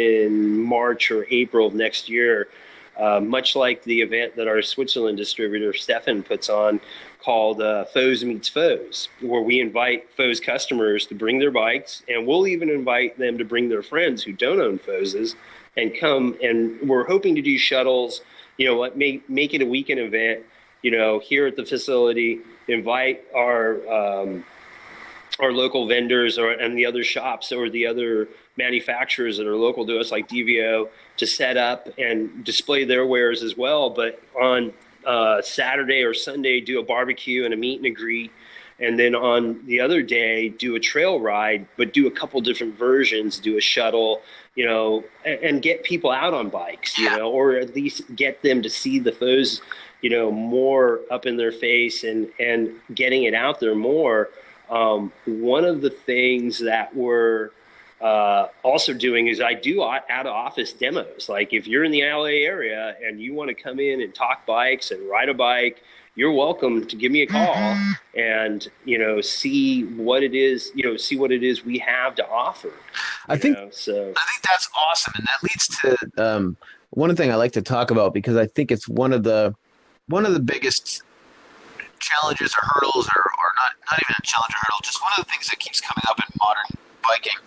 in March or April of next year. Uh, much like the event that our Switzerland distributor, Stefan, puts on called uh, Foes Meets Foes, where we invite Foes customers to bring their bikes, and we'll even invite them to bring their friends who don't own Foes and come, and we're hoping to do shuttles, you know, make, make it a weekend event, you know, here at the facility, invite our um, our local vendors or and the other shops or the other manufacturers that are local to us, like D V O, to set up and display their wares as well. But on uh, Saturday or Sunday, do a barbecue and a meet and a greet. And then on the other day, do a trail ride, but do a couple different versions, do a shuttle, you know, and, and get people out on bikes, you know, or at least get them to see the foes, you know, more up in their face and, and getting it out there more. Um, one of the things that we're uh, also doing is I do out of office demos. Like if you're in the L A area and you want to come in and talk bikes and ride a bike, you're welcome to give me a call and, you know, see what it is, you know, see what it is we have to offer.
I think,
know, so.
I think that's awesome. And that leads to um, one thing I like to talk about, because I think it's one of the, one of the biggest challenges or hurdles, or, or not, not even a challenge or hurdle, just one of the things that keeps coming up in modern biking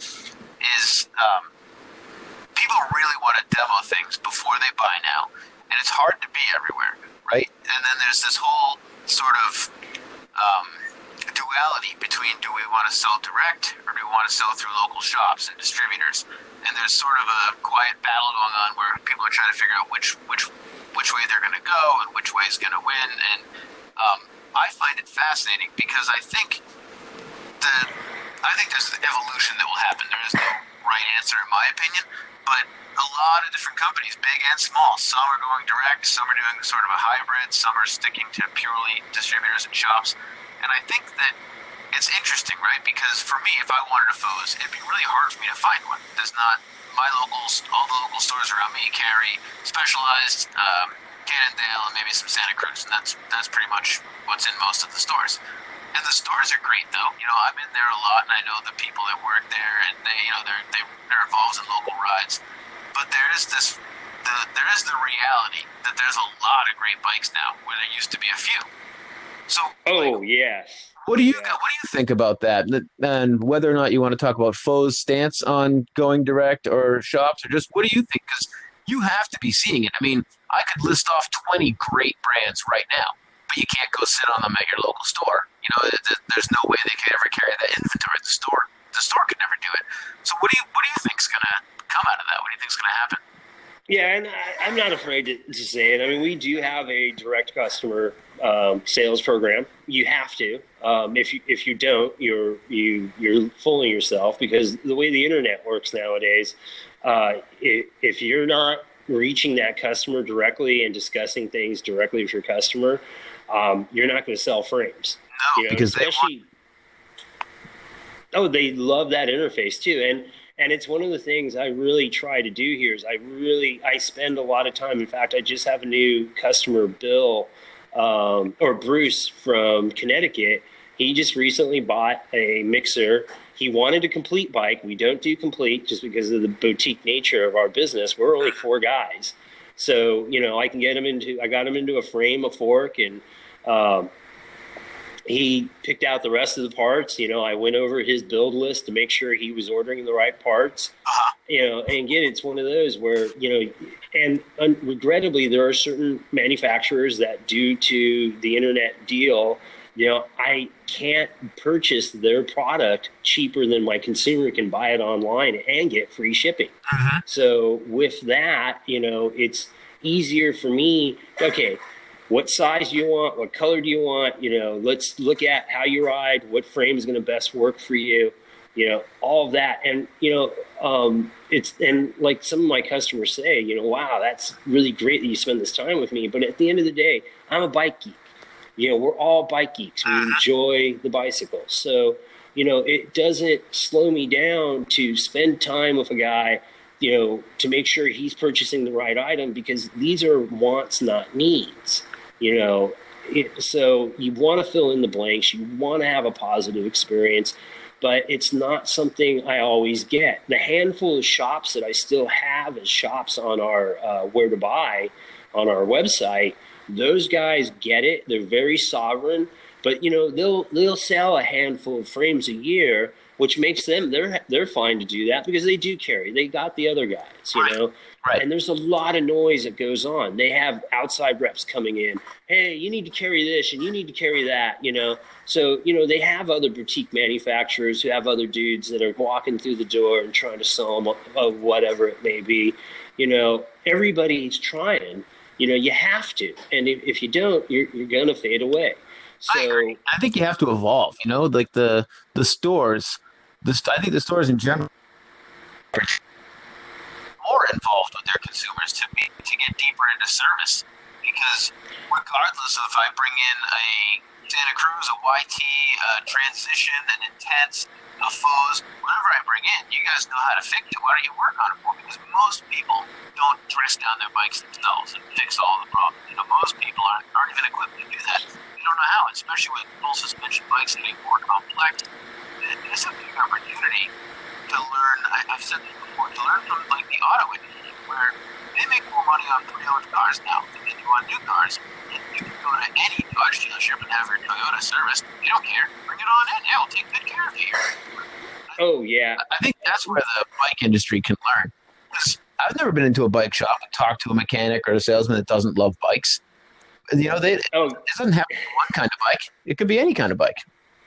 is um, people really want to demo things before they buy now, and it's hard to be everywhere, right? And then there's this whole sort of um, duality between, do we want to sell direct or do we want to sell through local shops and distributors? And there's sort of a quiet battle going on where people are trying to figure out which which which way they're going to go and which way is going to win. And um, I find it fascinating because I think the I think there's an evolution that will happen. There is no right answer in my opinion, but a lot of different companies, big and small, some are going direct, some are doing sort of a hybrid, some are sticking to purely distributors and shops. And I think that it's interesting, right? Because for me, if I wanted a Foes, it'd be really hard for me to find one. There's not, my locals, all the local stores around me carry Specialized, um, Cannondale, and maybe some Santa Cruz, and that's that's pretty much what's in most of the stores. And the stores are great, though. You know, I'm in there a lot, and I know the people that work there, and they, you know, they're they, they're involved in local rides. But there is this, the there is the reality that there's a lot of great bikes now, where there used to be a few. So,
oh
like,
yes.
What do you
yeah.
what do you think about that, and whether or not you want to talk about Foes' stance on going direct or shops, or just what do you think? Because you have to be seeing it. I mean, I could list off twenty great brands right now, but you can't go sit on them at your local store. You know, there's no way they could ever carry that inventory. The store, the store could never do it. So, what do you what do you think's gonna come out of that? What do you think's gonna happen?
Yeah, and I, I'm not afraid to, to say it. I mean, we do have a direct customer um, sales program. You have to. Um, if you if you don't, you're you you're fooling yourself, because the way the internet works nowadays, uh, if, if you're not reaching that customer directly and discussing things directly with your customer, um, you're not going to sell frames.
No,
you know,
because
especially. They want- oh, they love that interface too, and. And it's one of the things I really try to do here is I really, I spend a lot of time. In fact, I just have a new customer, Bill, um, or Bruce from Connecticut. He just recently bought a mixer. He wanted a complete bike. We don't do complete just because of the boutique nature of our business. We're only four guys. So, you know, I can get him into, I got him into a frame, a fork, and, um, he picked out the rest of the parts. You know, I went over his build list to make sure he was ordering the right parts. Uh-huh. You know, and again, it's one of those where, you know, and un- regrettably, there are certain manufacturers that, due to the internet deal, you know, I can't purchase their product cheaper than my consumer can buy it online and get free shipping. Uh-huh. So with that, you know, it's easier for me. Okay, what size do you want? What color do you want? You know, let's look at how you ride, what frame is going to best work for you. you know, all of that. And, you know, um, it's, and like some of my customers say, you know, wow, that's really great that you spend this time with me. But at the end of the day, I'm a bike geek. You know, we're all bike geeks. We enjoy the bicycle. So, you know, it doesn't slow me down to spend time with a guy, you know, to make sure he's purchasing the right item, because these are wants, not needs, you know. It, so you want to fill in the blanks. You want to have a positive experience, but it's not something I always get. The handful of shops that I still have as shops on our uh, Where to Buy on our website, those guys get it. They're very sovereign, but you know, they'll they'll sell a handful of frames a year, which makes them they're they're fine to do that because they do carry. They got the other guys, you
Right.
know.
Right.
And there's a lot of noise that goes on. They have outside reps coming in. Hey, you need to carry this and you need to carry that, you know. So, you know, they have other boutique manufacturers who have other dudes that are walking through the door and trying to sell them of whatever it may be. You know, everybody's trying. You know, you have to. And if, if you don't, you're, you're going to fade away. So,
I agree. I think you have to evolve. You know, like the the stores. The st- I think the stores in general are more involved with their consumers to be to get deeper into service. Because regardless of if I bring in a Santa Cruz, a Y T, a Transition, an Intense, a Foes, whatever I bring in, you guys know how to fix it. Why don't you work on it for me? Because most people don't dress down their bikes themselves and fix all the problems. You know, most people aren't, aren't even equipped to do that. They don't know how, especially with full suspension bikes getting more complex. It's a big opportunity to learn. I, I've said this before, to learn from like the auto industry, where they make more money on pre-owned cars now than they do on new cars. And you can go to any Dodge dealership and have your Toyota serviced. They don't care. Bring it on in. Yeah, we'll take good care of you here.
oh, yeah.
I think that's where the bike industry can learn. Because I've never been into a bike shop and talked to a mechanic or a salesman that doesn't love bikes. You know, they,
Oh,
it doesn't have to be one kind of bike. It could be any kind of bike.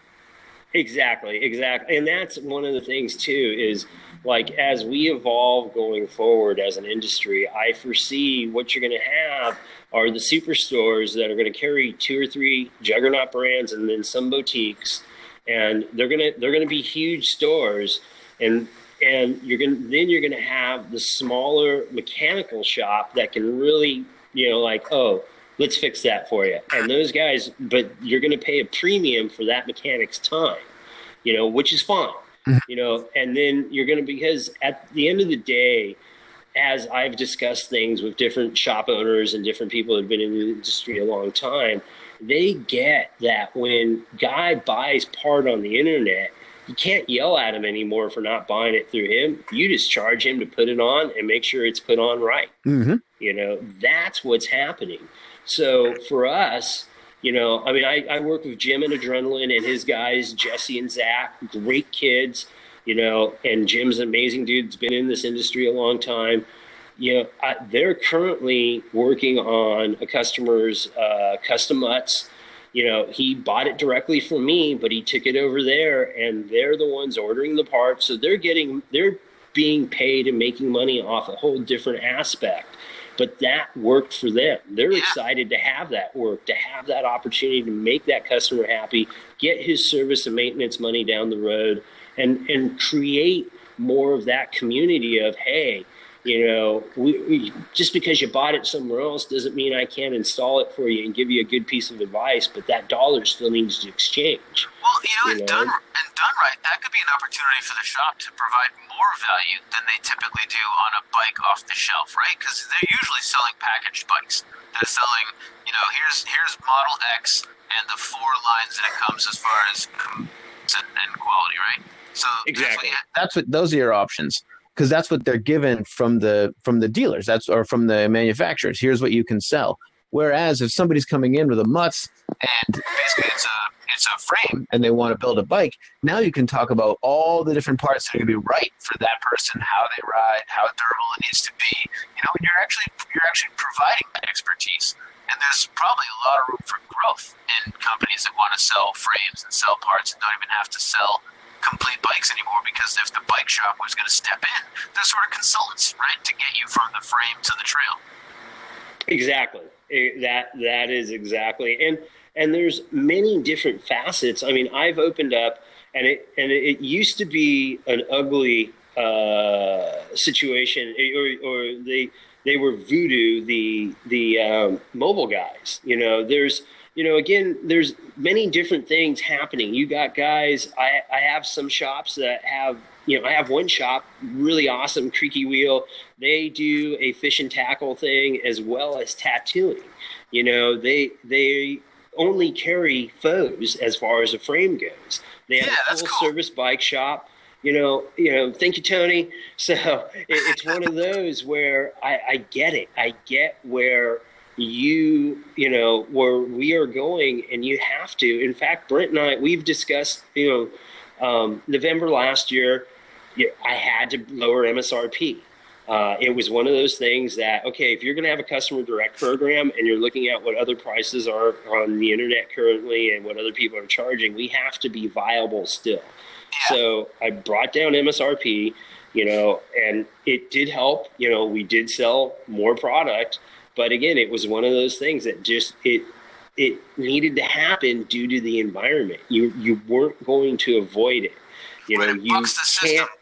exactly, exactly. And that's one of the things too, is like as we evolve going forward as an industry, I foresee what you're going to have are the superstores that are going to carry two or three juggernaut brands and then some boutiques, and they're going to they're going to be huge stores, and and you're going then you're going to have the smaller mechanical shop that can really, you know, like, oh, let's fix that for you. And those guys, but you're going to pay a premium for that mechanic's time, you know, which is fine, you know, and then you're going to, because at the end of the day, as I've discussed things with different shop owners and different people that have been in the industry a long time, they get that when guy buys part on the internet, you can't yell at him anymore for not buying it through him. You just charge him to put it on and make sure it's put on right.
Mm-hmm.
You know, that's what's happening. So for us, you know, I mean, I, I work with Jim and Adrenaline and his guys, Jesse and Zach, great kids, you know, and Jim's an amazing dude. He's been in this industry a long time. You know, I, they're currently working on a customer's uh, custom mutts. You know, he bought it directly from me, but he took it over there, and they're the ones ordering the parts. So they're getting, they're being paid and making money off a whole different aspect. But that worked for them. They're excited to have that work, to have that opportunity to make that customer happy, get his service and maintenance money down the road, and and create more of that community of, hey, you know, we, we, just because you bought it somewhere else doesn't mean I can't install it for you and give you a good piece of advice, but that dollar still needs to exchange.
Well, you know,
You
and,
know?
Done, and done right, that could be an opportunity for the shop to provide more value than they typically do on a bike off the shelf, right? Because they're usually selling packaged bikes. They're selling, you know, here's here's Model X and the four lines that it comes as far as and, and quality, right? So
Exactly.
that's what those are your options, because that's what they're given from the from the dealers. That's or from the manufacturers. Here's what you can sell. Whereas if somebody's coming in with a Mutz and basically it's a it's a frame and they want to build a bike, now you can talk about all the different parts that are going to be right for that person, how they ride, how durable it needs to be. You know, and you're actually you're actually providing that expertise. And there's probably a lot of room for growth in companies that want to sell frames and sell parts and don't even have to sell complete bikes anymore, because if the bike shop was going to step in, they're sort of consultants, right, to get you from the frame to the trail.
Exactly. Eh, That that is exactly. And and there's many different facets. I mean, I've opened up and it and it used to be an ugly uh, situation, or, or they they were voodoo, the the um, mobile guys. You know, there's you know again, there's many different things happening. You got guys. I I have some shops that have. You know, I have one shop, really awesome, Creaky Wheel. They do a fish and tackle thing as well as tattooing. You know, they they only carry foes as far as a frame goes. They have
Yeah,
a full
cool.
service bike shop. You know, you know. Thank you, Tony. So it, it's one of those where I, I get it. I get where you, you know, where we are going, and you have to. In fact, Brent and I, we've discussed, you know. Um, November last year, I had to lower M S R P. Uh, it was one of those things that, okay, if you're going to have a customer direct program and you're looking at what other prices are on the internet currently and what other people are charging, we have to be viable still.
Yeah.
So I brought down M S R P, you know, and it did help. You know, we did sell more product, but again, it was one of those things that just it. It needed to happen due to the environment. You you weren't going to avoid it. You know,
But it
you
bucks the system.
can't.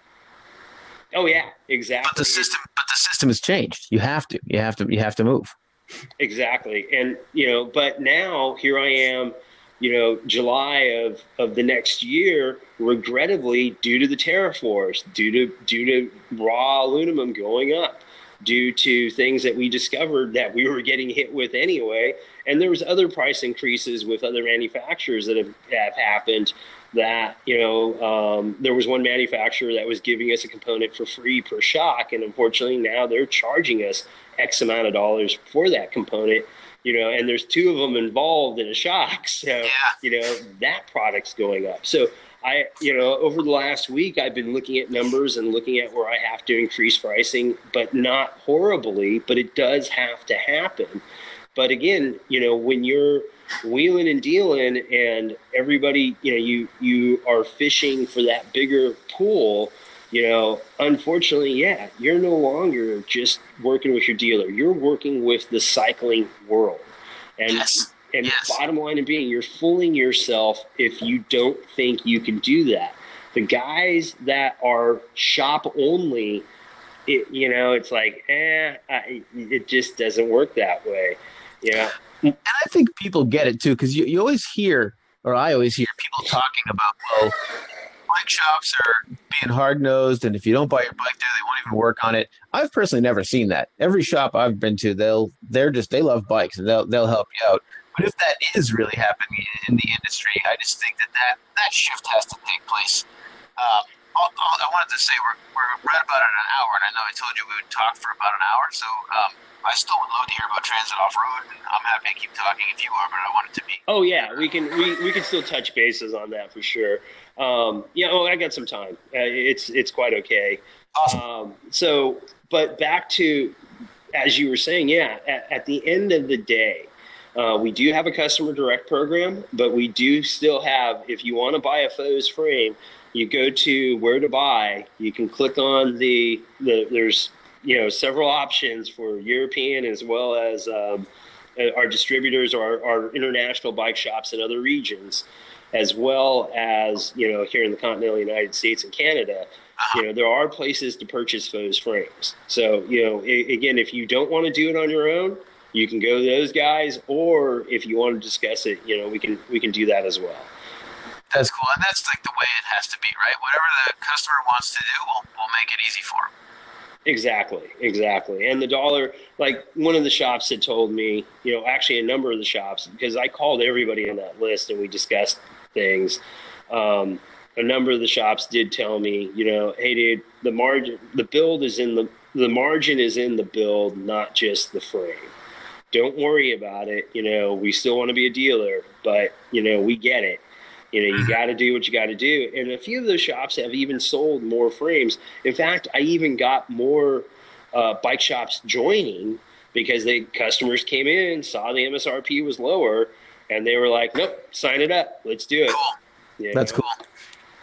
Oh yeah, exactly.
But the system, but the system has changed. You have to. You have to. You have to move.
Exactly. And, you know, but now here I am, you know, July of, of the next year, regrettably, due to the tariff wars, due to due to raw aluminum going up, due to things that we discovered that we were getting hit with anyway. And there was other price increases with other manufacturers that have, have happened that, you know, um, there was one manufacturer that was giving us a component for free per shock. And unfortunately, now they're charging us X amount of dollars for that component, you know, and there's two of them involved in a shock. So,
Yeah.
you know, that product's going up. So I, you know, over the last week, I've been looking at numbers and looking at where I have to increase pricing, but not horribly, but it does have to happen. But again, you know, when you're wheeling and dealing and everybody, you know, you, you are fishing for that bigger pool, you know, unfortunately, yeah, you're no longer just working with your dealer. You're working with the cycling world. And,
Yes.
and
Yes.
bottom line of being, you're fooling yourself if you don't think you can do that. The guys that are shop only, it, you know, it's like, eh, I, it just doesn't work that way. Yeah.
And I think people get it too, because you, you always hear, or I always hear people talking about, well, bike shops are being hard nosed, and if you don't buy your bike there, they won't even work on it. I've personally never seen that. Every shop I've been to, they'll they're just they love bikes and they'll they'll help you out. But if that is really happening in the industry, I just think that that, that shift has to take place. Um, I'll, I'll, I wanted to say we're we're right about at an hour, and I know I told you we would talk for about an hour, so. Um, I still would love to hear about Transit Off-Road, and I'm happy to keep talking if you are, but I want it to be.
Oh yeah, we can we, we can still touch bases on that for sure. Um, yeah, oh, I got some time. Uh, it's it's quite okay.
Awesome.
Um, so, but back to as you were saying, yeah. At, at the end of the day, uh, we do have a customer direct program, but we do still have. If you want to buy a Foes frame, you go to where to buy. You can click on the the there's. you know, several options for European as well as um, our distributors or our, our international bike shops in other regions, as well as, you know, here in the continental United States and Canada. You know, there are places to purchase Foes frames. So, you know, I- again, if you don't want to do it on your own, you can go to those guys, or if you want to discuss it, you know, we can we can do that as well.
That's cool, and that's like the way it has to be, right? Whatever the customer wants to do, we'll, we'll make it easy for them.
Exactly, exactly. And the dollar, like one of the shops had told me, you know, actually a number of the shops, because I called everybody on that list and we discussed things. Um, a number of the shops did tell me, you know, hey, dude, the margin, the build is in the, the margin is in the build, not just the frame. Don't worry about it. You know, we still want to be a dealer, but, you know, we get it. You know, you got to do what you got to do. And a few of those shops have even sold more frames. In fact, I even got more uh, bike shops joining because the customers came in, saw the M S R P was lower, and they were like, nope, sign it up. Let's do it.
Cool.
You
That's
know?
cool.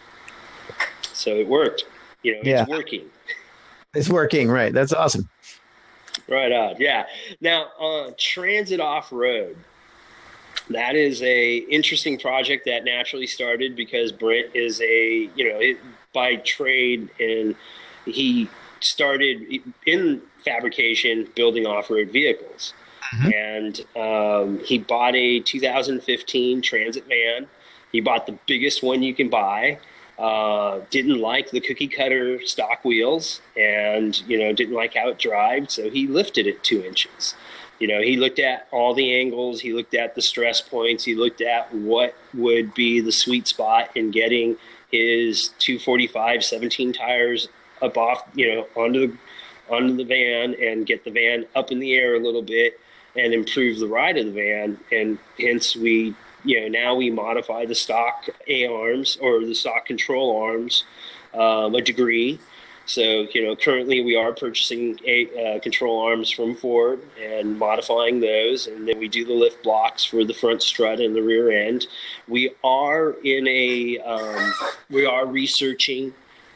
So it worked. You know,
Yeah.
it's working.
It's working, right? That's awesome.
Right on. Yeah. Now, uh, Transit Off-Road. That is a interesting project that naturally started because Brent is a, you know, it, by trade, and he started in fabrication building off-road vehicles. Mm-hmm. And um, he bought a two thousand fifteen Transit van. He bought the biggest one you can buy. Uh, didn't like the cookie cutter stock wheels, and you know didn't like how it drives, so he lifted it two inches. You know, he looked at all the angles, he looked at the stress points, he looked at what would be the sweet spot in getting his two forty-five seventeen tires up off, you know, onto the onto the van and get the van up in the air a little bit and improve the ride of the van, and hence we. You know, now we modify the stock A-arms or the stock control arms um, a degree. So, you know, currently we are purchasing a, uh, control arms from Ford and modifying those. And then we do the lift blocks for the front strut and the rear end. We are in a, um, we are researching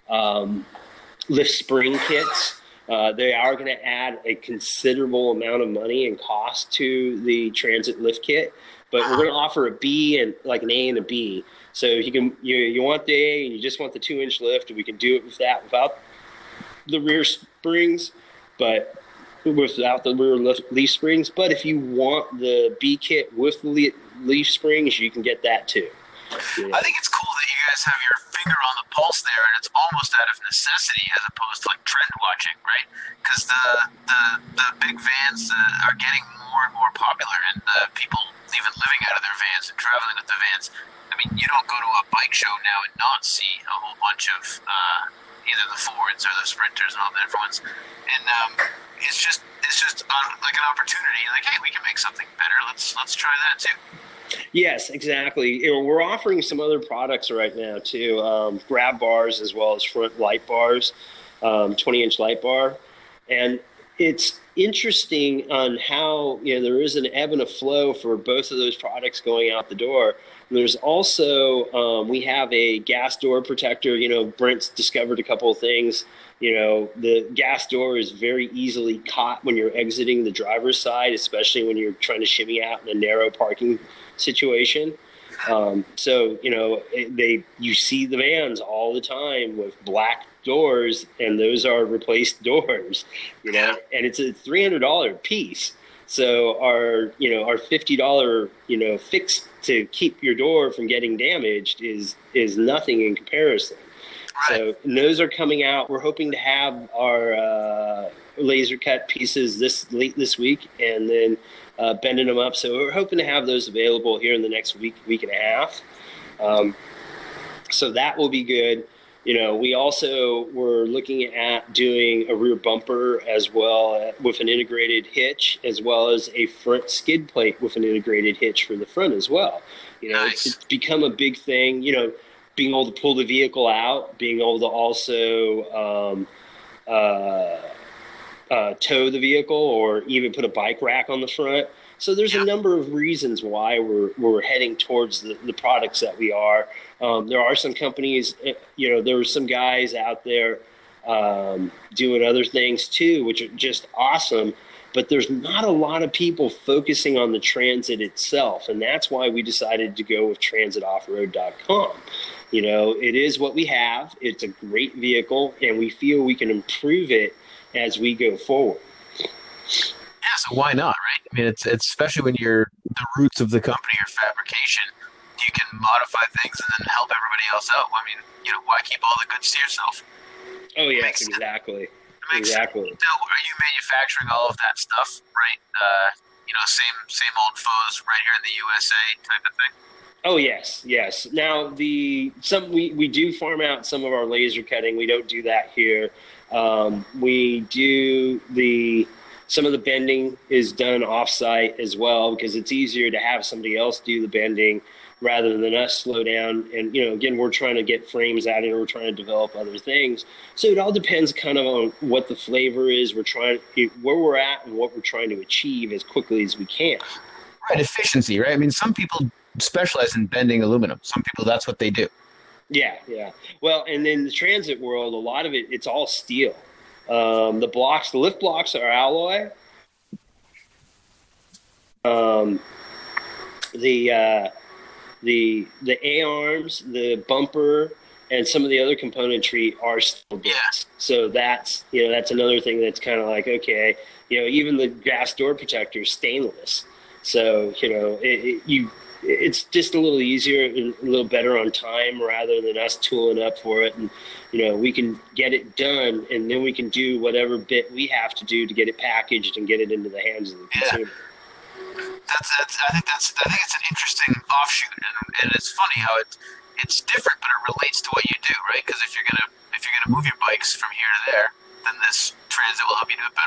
um, lift spring kits. Uh, they are going to add a considerable amount of money and cost to the Transit lift kit. But we're going to offer a B and like an A and a B. So you can you you want the A and you just want the two inch lift, we can do it with that without the rear springs, but without the rear lift, leaf springs. But if you want the B kit with the leaf springs, you can get that too.
Yeah. I think it's cool that you guys have your finger on the pulse there, and it's almost out of necessity as opposed to like trend watching, right? Because the, the the big vans uh, are getting more and more popular, and uh, people even living out of their vans and traveling with the vans. I mean, you don't go to a bike show now and not see a whole bunch of uh, either the Fords or the Sprinters and all the different ones. And um, it's just it's just uh, like an opportunity. Like, hey, we can make something better. Let's let's try that too.
Yes, exactly. We're offering some other products right now too. Um, grab bars as well as front light bars, um, twenty inch light bar, and it's interesting on how, you know, there is an ebb and a flow for both of those products going out the door. There's also, um, we have a gas door protector. You know, Brent's discovered a couple of things. You know, the gas door is very easily caught when you're exiting the driver's side, especially when you're trying to shimmy out in a narrow parking situation. Um, so, you know, they you see the vans all the time with black doors, and those are replaced doors, you know, and it's a three hundred dollars piece. So our, you know, our fifty dollars, you know, fix to keep your door from getting damaged is, is nothing in comparison. So those are coming out. We're hoping to have our uh, laser cut pieces this late this week, and then uh, bending them up. So we're hoping to have those available here in the next week, week and a half. Um, so that will be good. You know, we also were looking at doing a rear bumper as well with an integrated hitch, as well as a front skid plate with an integrated hitch for the front as well. You know, nice. it's, it's become a big thing, you know, being able to pull the vehicle out, being able to also um, uh, uh, tow the vehicle or even put a bike rack on the front. So there's a number of reasons why we're we're heading towards the, the products that we are. Um, there are some companies, you know, there were some guys out there um, doing other things too, which are just awesome. But there's not a lot of people focusing on the Transit itself. And that's why we decided to go with transit off road dot com. You know, it is what we have. It's a great vehicle, and we feel we can improve it as we go forward.
Yeah, so why not, right? I mean, it's, it's especially when you're the roots of the company or fabrication, you can modify things and then help everybody else out. I mean, you know, why keep all the goods to yourself?
Oh, yes, exactly. Exactly.
Sense. Now, are you manufacturing all of that stuff, right? Uh, you know, same same old foes right here in the U S A type of thing?
Oh, yes, yes. Now, the some we, we do farm out some of our laser cutting. We don't do that here. Um, we do the some of the bending is done off-site as well, because it's easier to have somebody else do the bending rather than us slow down. And, you know, again, we're trying to get frames out and we're trying to develop other things. So it all depends kind of on what the flavor is. We're trying, where we're at and what we're trying to achieve as quickly as we can.
Right, efficiency, right? I mean, some people specialize in bending aluminum. Some people, that's what they do.
Yeah, yeah. Well, and in the Transit world, a lot of it, it's all steel. Um, the blocks, the lift blocks are alloy. Um, the uh, the the A-arms, the bumper, and some of the other componentry are steel bits.
Yeah.
So that's, you know, that's another thing that's kind of like, okay, you know, even the glass door protector is stainless. So, you know, it, it, you, it's just a little easier and a little better on time rather than us tooling up for it. And, you know, we can get it done and then we can do whatever bit we have to do to get it packaged and get it into the hands of the consumer.
Yeah. That's, that's, I think that's, I think it's an interesting offshoot, and, and it's funny how it, it's different, but it relates to what you do, right? Because if you're gonna if you're gonna move your bikes from here to there, then this transit will help you do it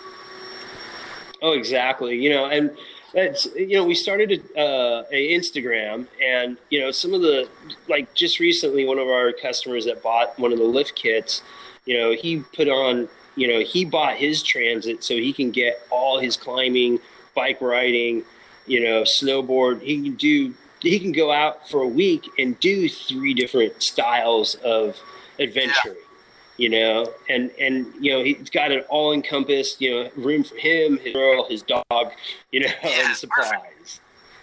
better.
Oh, exactly. You know, and that's, you know, we started a, uh, a Instagram, and you know, some of the, like just recently, one of our customers that bought one of the lift kits, you know, he put on, you know, he bought his transit so he can get all his climbing, bike riding, you know, snowboard. He can do. He can go out for a week and do three different styles of adventuring, yeah. you know, and, and, you know, he's got an all encompassed, you know, room for him, his girl, his dog, you know,
yeah,
and supplies.
Perfect.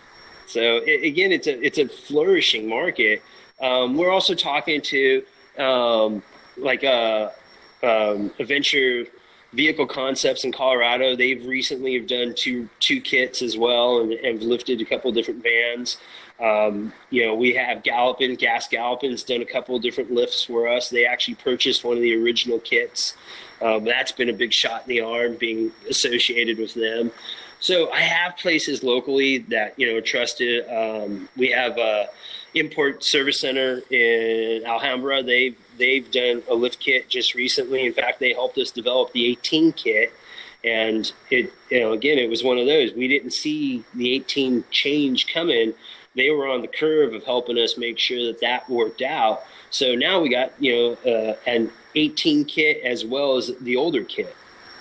So it, again, it's a, it's a flourishing market. Um, we're also talking to, um, like, a, um, adventure vehicle concepts in Colorado. They've recently have done two, two kits as well, and have lifted a couple different vans. Um, you know, we have Gallopin, Gas Gallopin's done a couple of different lifts for us. They actually purchased one of the original kits. Um, that's been a big shot in the arm being associated with them. So I have places locally that, you know, are trusted. Um, we have a Import Service Center in Alhambra. They've, they've done a lift kit just recently. In fact, they helped us develop the eighteen kit. And it, you know, again, it was one of those, we didn't see the eighteen change coming. They were on the curve of helping us make sure that that worked out. So now we got, you know, uh, an eighteen kit as well as the older kit.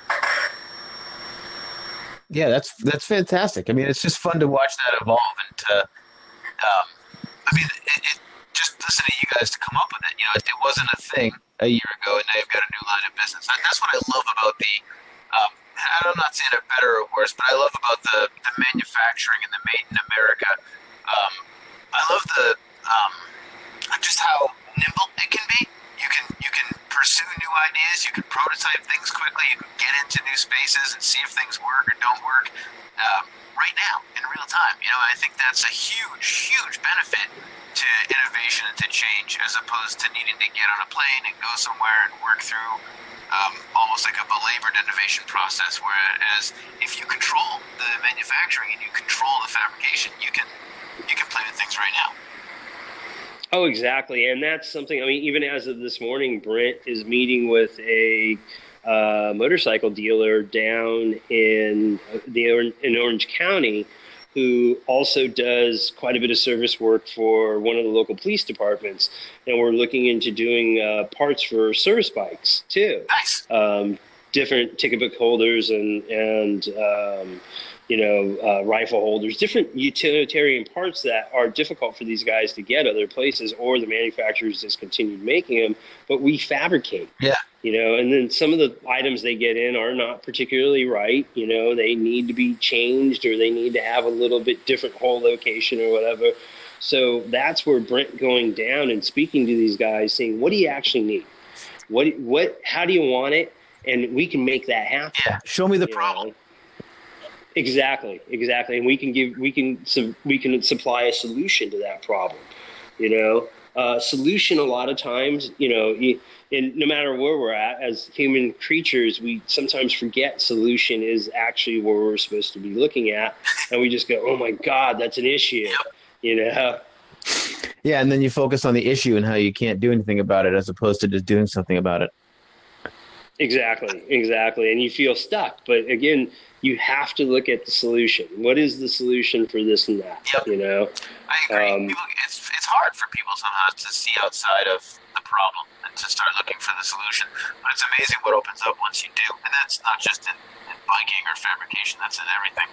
Yeah, that's that's fantastic. I mean, it's just fun to watch that evolve and to, um, I mean, it, it, just listening to you guys to come up with it, you know, it, it wasn't a thing a year ago, and now you've got a new line of business. That, that's what I love about the, um, I'm not saying it better or worse, but I love about the, the manufacturing and the made in America. Um, I love the um, just how nimble it can be. You can you can pursue new ideas. You can prototype things quickly. You can get into new spaces and see if things work or don't work um, right now in real time. You know, I think that's a huge, huge benefit to innovation and to change, as opposed to needing to get on a plane and go somewhere and work through um, almost like a belabored innovation process. Whereas if you control the manufacturing and you control the fabrication, you can you can play with things right now.
Oh, exactly. And that's something, I mean, even as of this morning, Brent is meeting with a uh, motorcycle dealer down in the in Orange County, who also does quite a bit of service work for one of the local police departments. And we're looking into doing uh, parts for service bikes too.
Nice.
Um, different ticket book holders and, and um, you know, uh, rifle holders, different utilitarian parts that are difficult for these guys to get other places, or the manufacturers discontinued making them, but we fabricate.
Yeah.
You know, and then some of the items they get in are not particularly right. You know, they need to be changed, or they need to have a little bit different hole location or whatever. So that's where Brent going down and speaking to these guys, saying, what do you actually need? What, what, how do you want it? And we can make that happen.
Yeah. Show me the
you
problem.
know? Exactly, exactly, and we can give, we can, we can supply a solution to that problem. You know, uh, solution a lot of times, you know, you, and no matter where we're at as human creatures, we sometimes forget solution is actually where we're supposed to be looking at, and we just go, oh my God, that's an issue.
Yep.
You know.
Yeah, and then you focus on the issue and how you can't do anything about it, as opposed to just doing something about it.
Exactly, exactly, and you feel stuck. But again, you have to look at the solution. What is the solution for this and that?
Yep.
You know,
I agree.
Um,
people, it's it's hard for people sometimes to see outside of the problem and to start looking for the solution. But it's amazing what opens up once you do, and that's not just in, in biking or fabrication. That's in everything.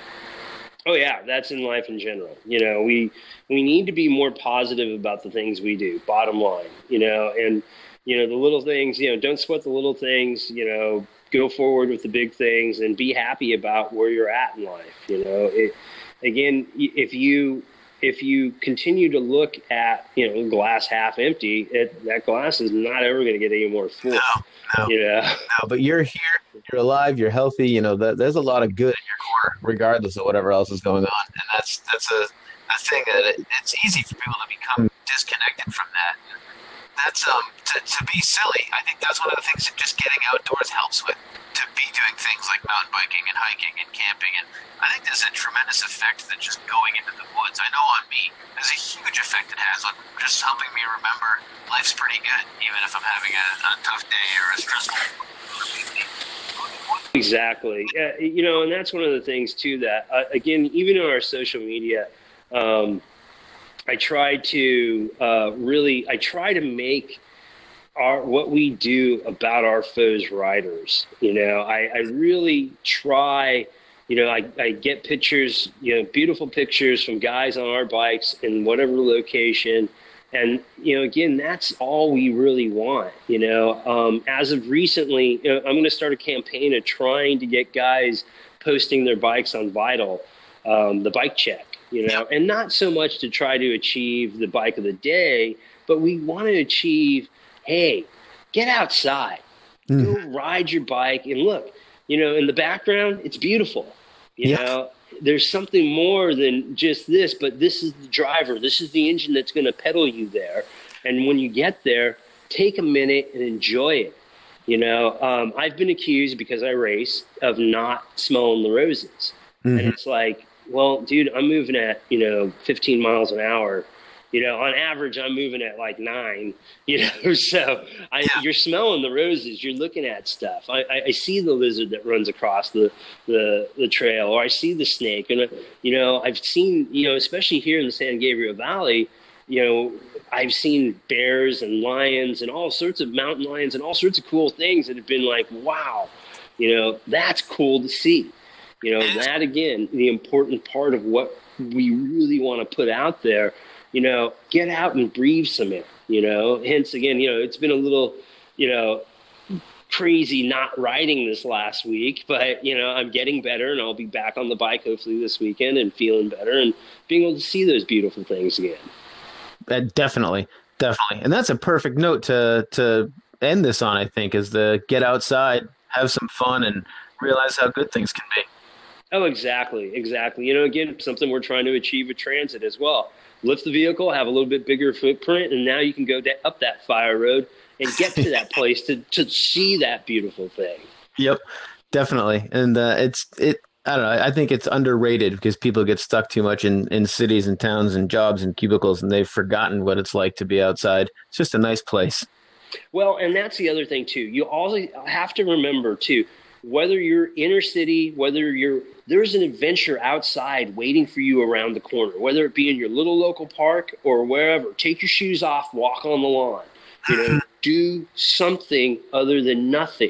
Oh yeah, that's in life in general. You know, we we need to be more positive about the things we do. Bottom line, you know, and you know the little things. You know, don't sweat the little things. You know, go forward with the big things and be happy about where you're at in life. You know, it again, if you if you continue to look at, you know, glass half empty, it, that glass is not ever going to get any more full.
No, no,
you know?
no. But you're here, you're alive, you're healthy. You know, that, there's a lot of good in your core, regardless of whatever else is going on. And that's that's a, a thing that it, it's easy for people to become disconnected from that. That's um to, to be silly. I think that's one of the things that just getting outdoors helps with. To be doing things like mountain biking and hiking and camping, and I think there's a tremendous effect that just going into the woods. I know on me, there's a huge effect it has on just helping me remember life's pretty good, even if I'm having a, a tough day or a stressful.
Exactly. Yeah, you know, and that's one of the things too that uh, again, even on our social media, um, I try to uh, really, I try to make our what we do about our foes riders. You know, I, I really try. You know, I, I get pictures, you know, beautiful pictures from guys on our bikes in whatever location. And, you know, again, that's all we really want. You know, um, as of recently, you know, I'm going to start a campaign of trying to get guys posting their bikes on Vital, um, the bike check, you know, and not so much to try to achieve the bike of the day, but we want to achieve, hey, get outside, mm. go ride your bike, and look, you know, in the background, it's beautiful. You yeah. know, there's something more than just this, but this is the driver. This is the engine that's going to pedal you there. And when you get there, take a minute and enjoy it. You know, um, I've been accused because I race of not smelling the roses. Mm-hmm. And it's like, well, dude, I'm moving at, you know, fifteen miles an hour. You know, on average, I'm moving at like nine, you know, so I, you're smelling the roses, you're looking at stuff. I, I, I see the lizard that runs across the, the, the trail, or I see the snake. And, you know, I've seen, you know, especially here in the San Gabriel Valley, you know, I've seen bears and lions and all sorts of mountain lions and all sorts of cool things that have been like, wow, you know, that's cool to see. You know, that, again, the important part of what we really want to put out there. You know, get out and breathe some air, you know, hence again, you know, it's been a little, you know, crazy not riding this last week, but, you know, I'm getting better and I'll be back on the bike hopefully this weekend and feeling better and being able to see those beautiful things again.
Uh, definitely. Definitely. And that's a perfect note to, to end this on, I think, is the get outside, have some fun and realize how good things can be.
Oh, exactly. Exactly. You know, again, something we're trying to achieve with transit as well. Lift the vehicle, have a little bit bigger footprint, and now you can go da- up that fire road and get to that place to, to see that beautiful thing.
Yep, definitely. And uh, it's it. I don't know. I think it's underrated because people get stuck too much in, in cities and towns and jobs and cubicles, and they've forgotten what it's like to be outside. It's just a nice place.
Well, and that's the other thing too. You always have to remember too, whether you're inner city, whether you're there's an adventure outside waiting for you around the corner, whether it be in your little local park or wherever. Take your shoes off, walk on the lawn. You know, do something other than nothing.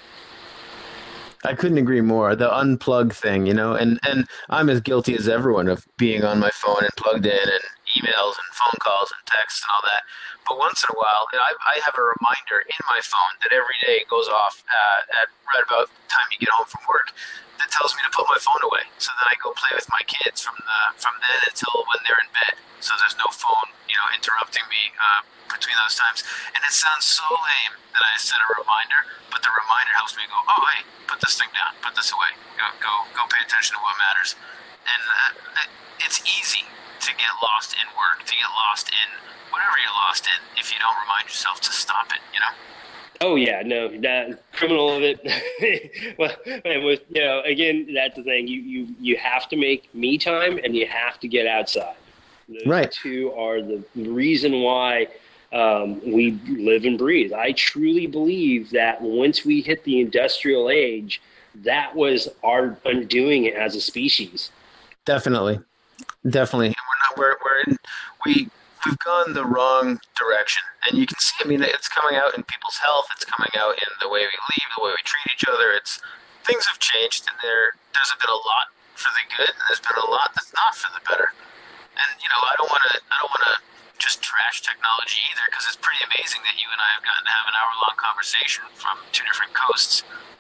I couldn't agree more. The unplug thing, you know, and, and I'm as guilty as everyone of being on my phone and plugged in and emails and phone calls and texts and all that. But once in a while, I, I have a reminder in my phone that every day goes off uh, at right about the time you get home from work that tells me to put my phone away. So then I go play with my kids from the from then until when they're in bed. So there's no phone, you know, interrupting me uh, between those times. And it sounds so lame that I set a reminder, but the reminder helps me go, oh, hey, put this thing down, put this away, go go go pay attention to what matters. And uh, it's easy to get lost in work, to get lost in whatever you're lost in if you don't remind yourself to stop it, you know?
Oh, yeah, no, that criminal of it. Well, and with, you know, again, that's the thing. You, you, you have to make me time and you have to get outside. Those
right.
two are the reason why um, we live and breathe. I truly believe that once we hit the industrial age, that was our undoing it as a species.
Definitely. Definitely. And we're not, we're, we're in, we, we've gone the wrong direction. And you can see, I mean, it's coming out in people's health. It's coming out in the way we leave, the way we treat each other. It's, things have changed, and there, there's been a lot for the good, and there's been a lot that's not for the better. And, you know, I don't want to, I don't want to just trash technology either, because it's pretty amazing that you and I have gotten to have an hour-long conversation from two different coasts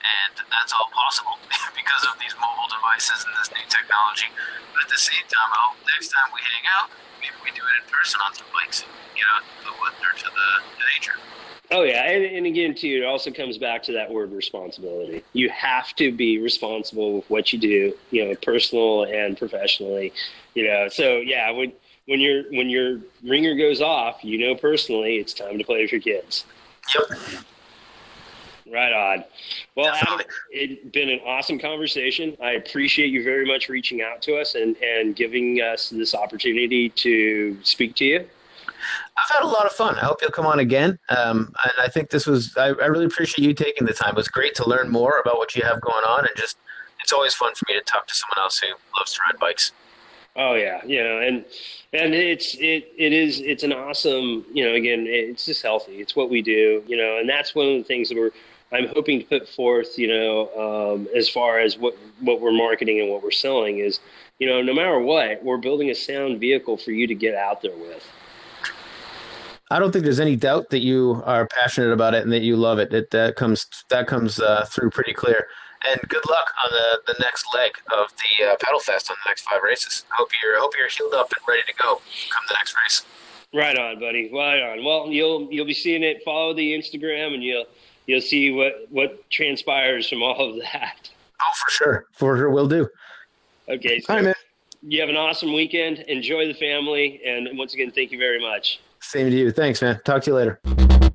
and that's all possible because of these mobile devices and this new technology. But at the same time, I hope next time we hang out, maybe we do it in person on some bikes, get out to the woods or to the to nature.
Oh, yeah. And, and again, too, it also comes back to that word responsibility. You have to be responsible with what you do, you know, personal and professionally, you know. So, yeah, when when your when your ringer goes off, you know personally it's time to play with your kids.
Yep.
Right on. Well,
Definitely.
Adam, it's been an awesome conversation. I appreciate you very much reaching out to us and, and giving us this opportunity to speak to you.
I've had a lot of fun. I hope you'll come on again. Um, and I think this was, I, I really appreciate you taking the time. It was great to learn more about what you have going on, and just, it's always fun for me to talk to someone else who loves to ride bikes.
Oh yeah. You know, and, and it's, it, it is, it's an awesome, you know, again, it's just healthy. It's what we do, you know, and that's one of the things that we're, I'm hoping to put forth, you know, um, as far as what, what we're marketing and what we're selling is, you know, no matter what, we're building a sound vehicle for you to get out there with.
I don't think there's any doubt that you are passionate about it and that you love it. It that comes that comes uh, through pretty clear. And good luck on the, the next leg of the uh, Pedal Fest on the next five races. I hope you're hope you're healed up and ready to go come the next race.
Right on, buddy. Right on. Well, you'll you'll be seeing it. Follow the Instagram, and you'll you'll see what what transpires from all of that.
Oh, for sure, for sure, will do.
Okay. So
All right, man.
you have an awesome weekend. Enjoy the family, and once again, thank you very much.
Same to you. Thanks, man. Talk to you later.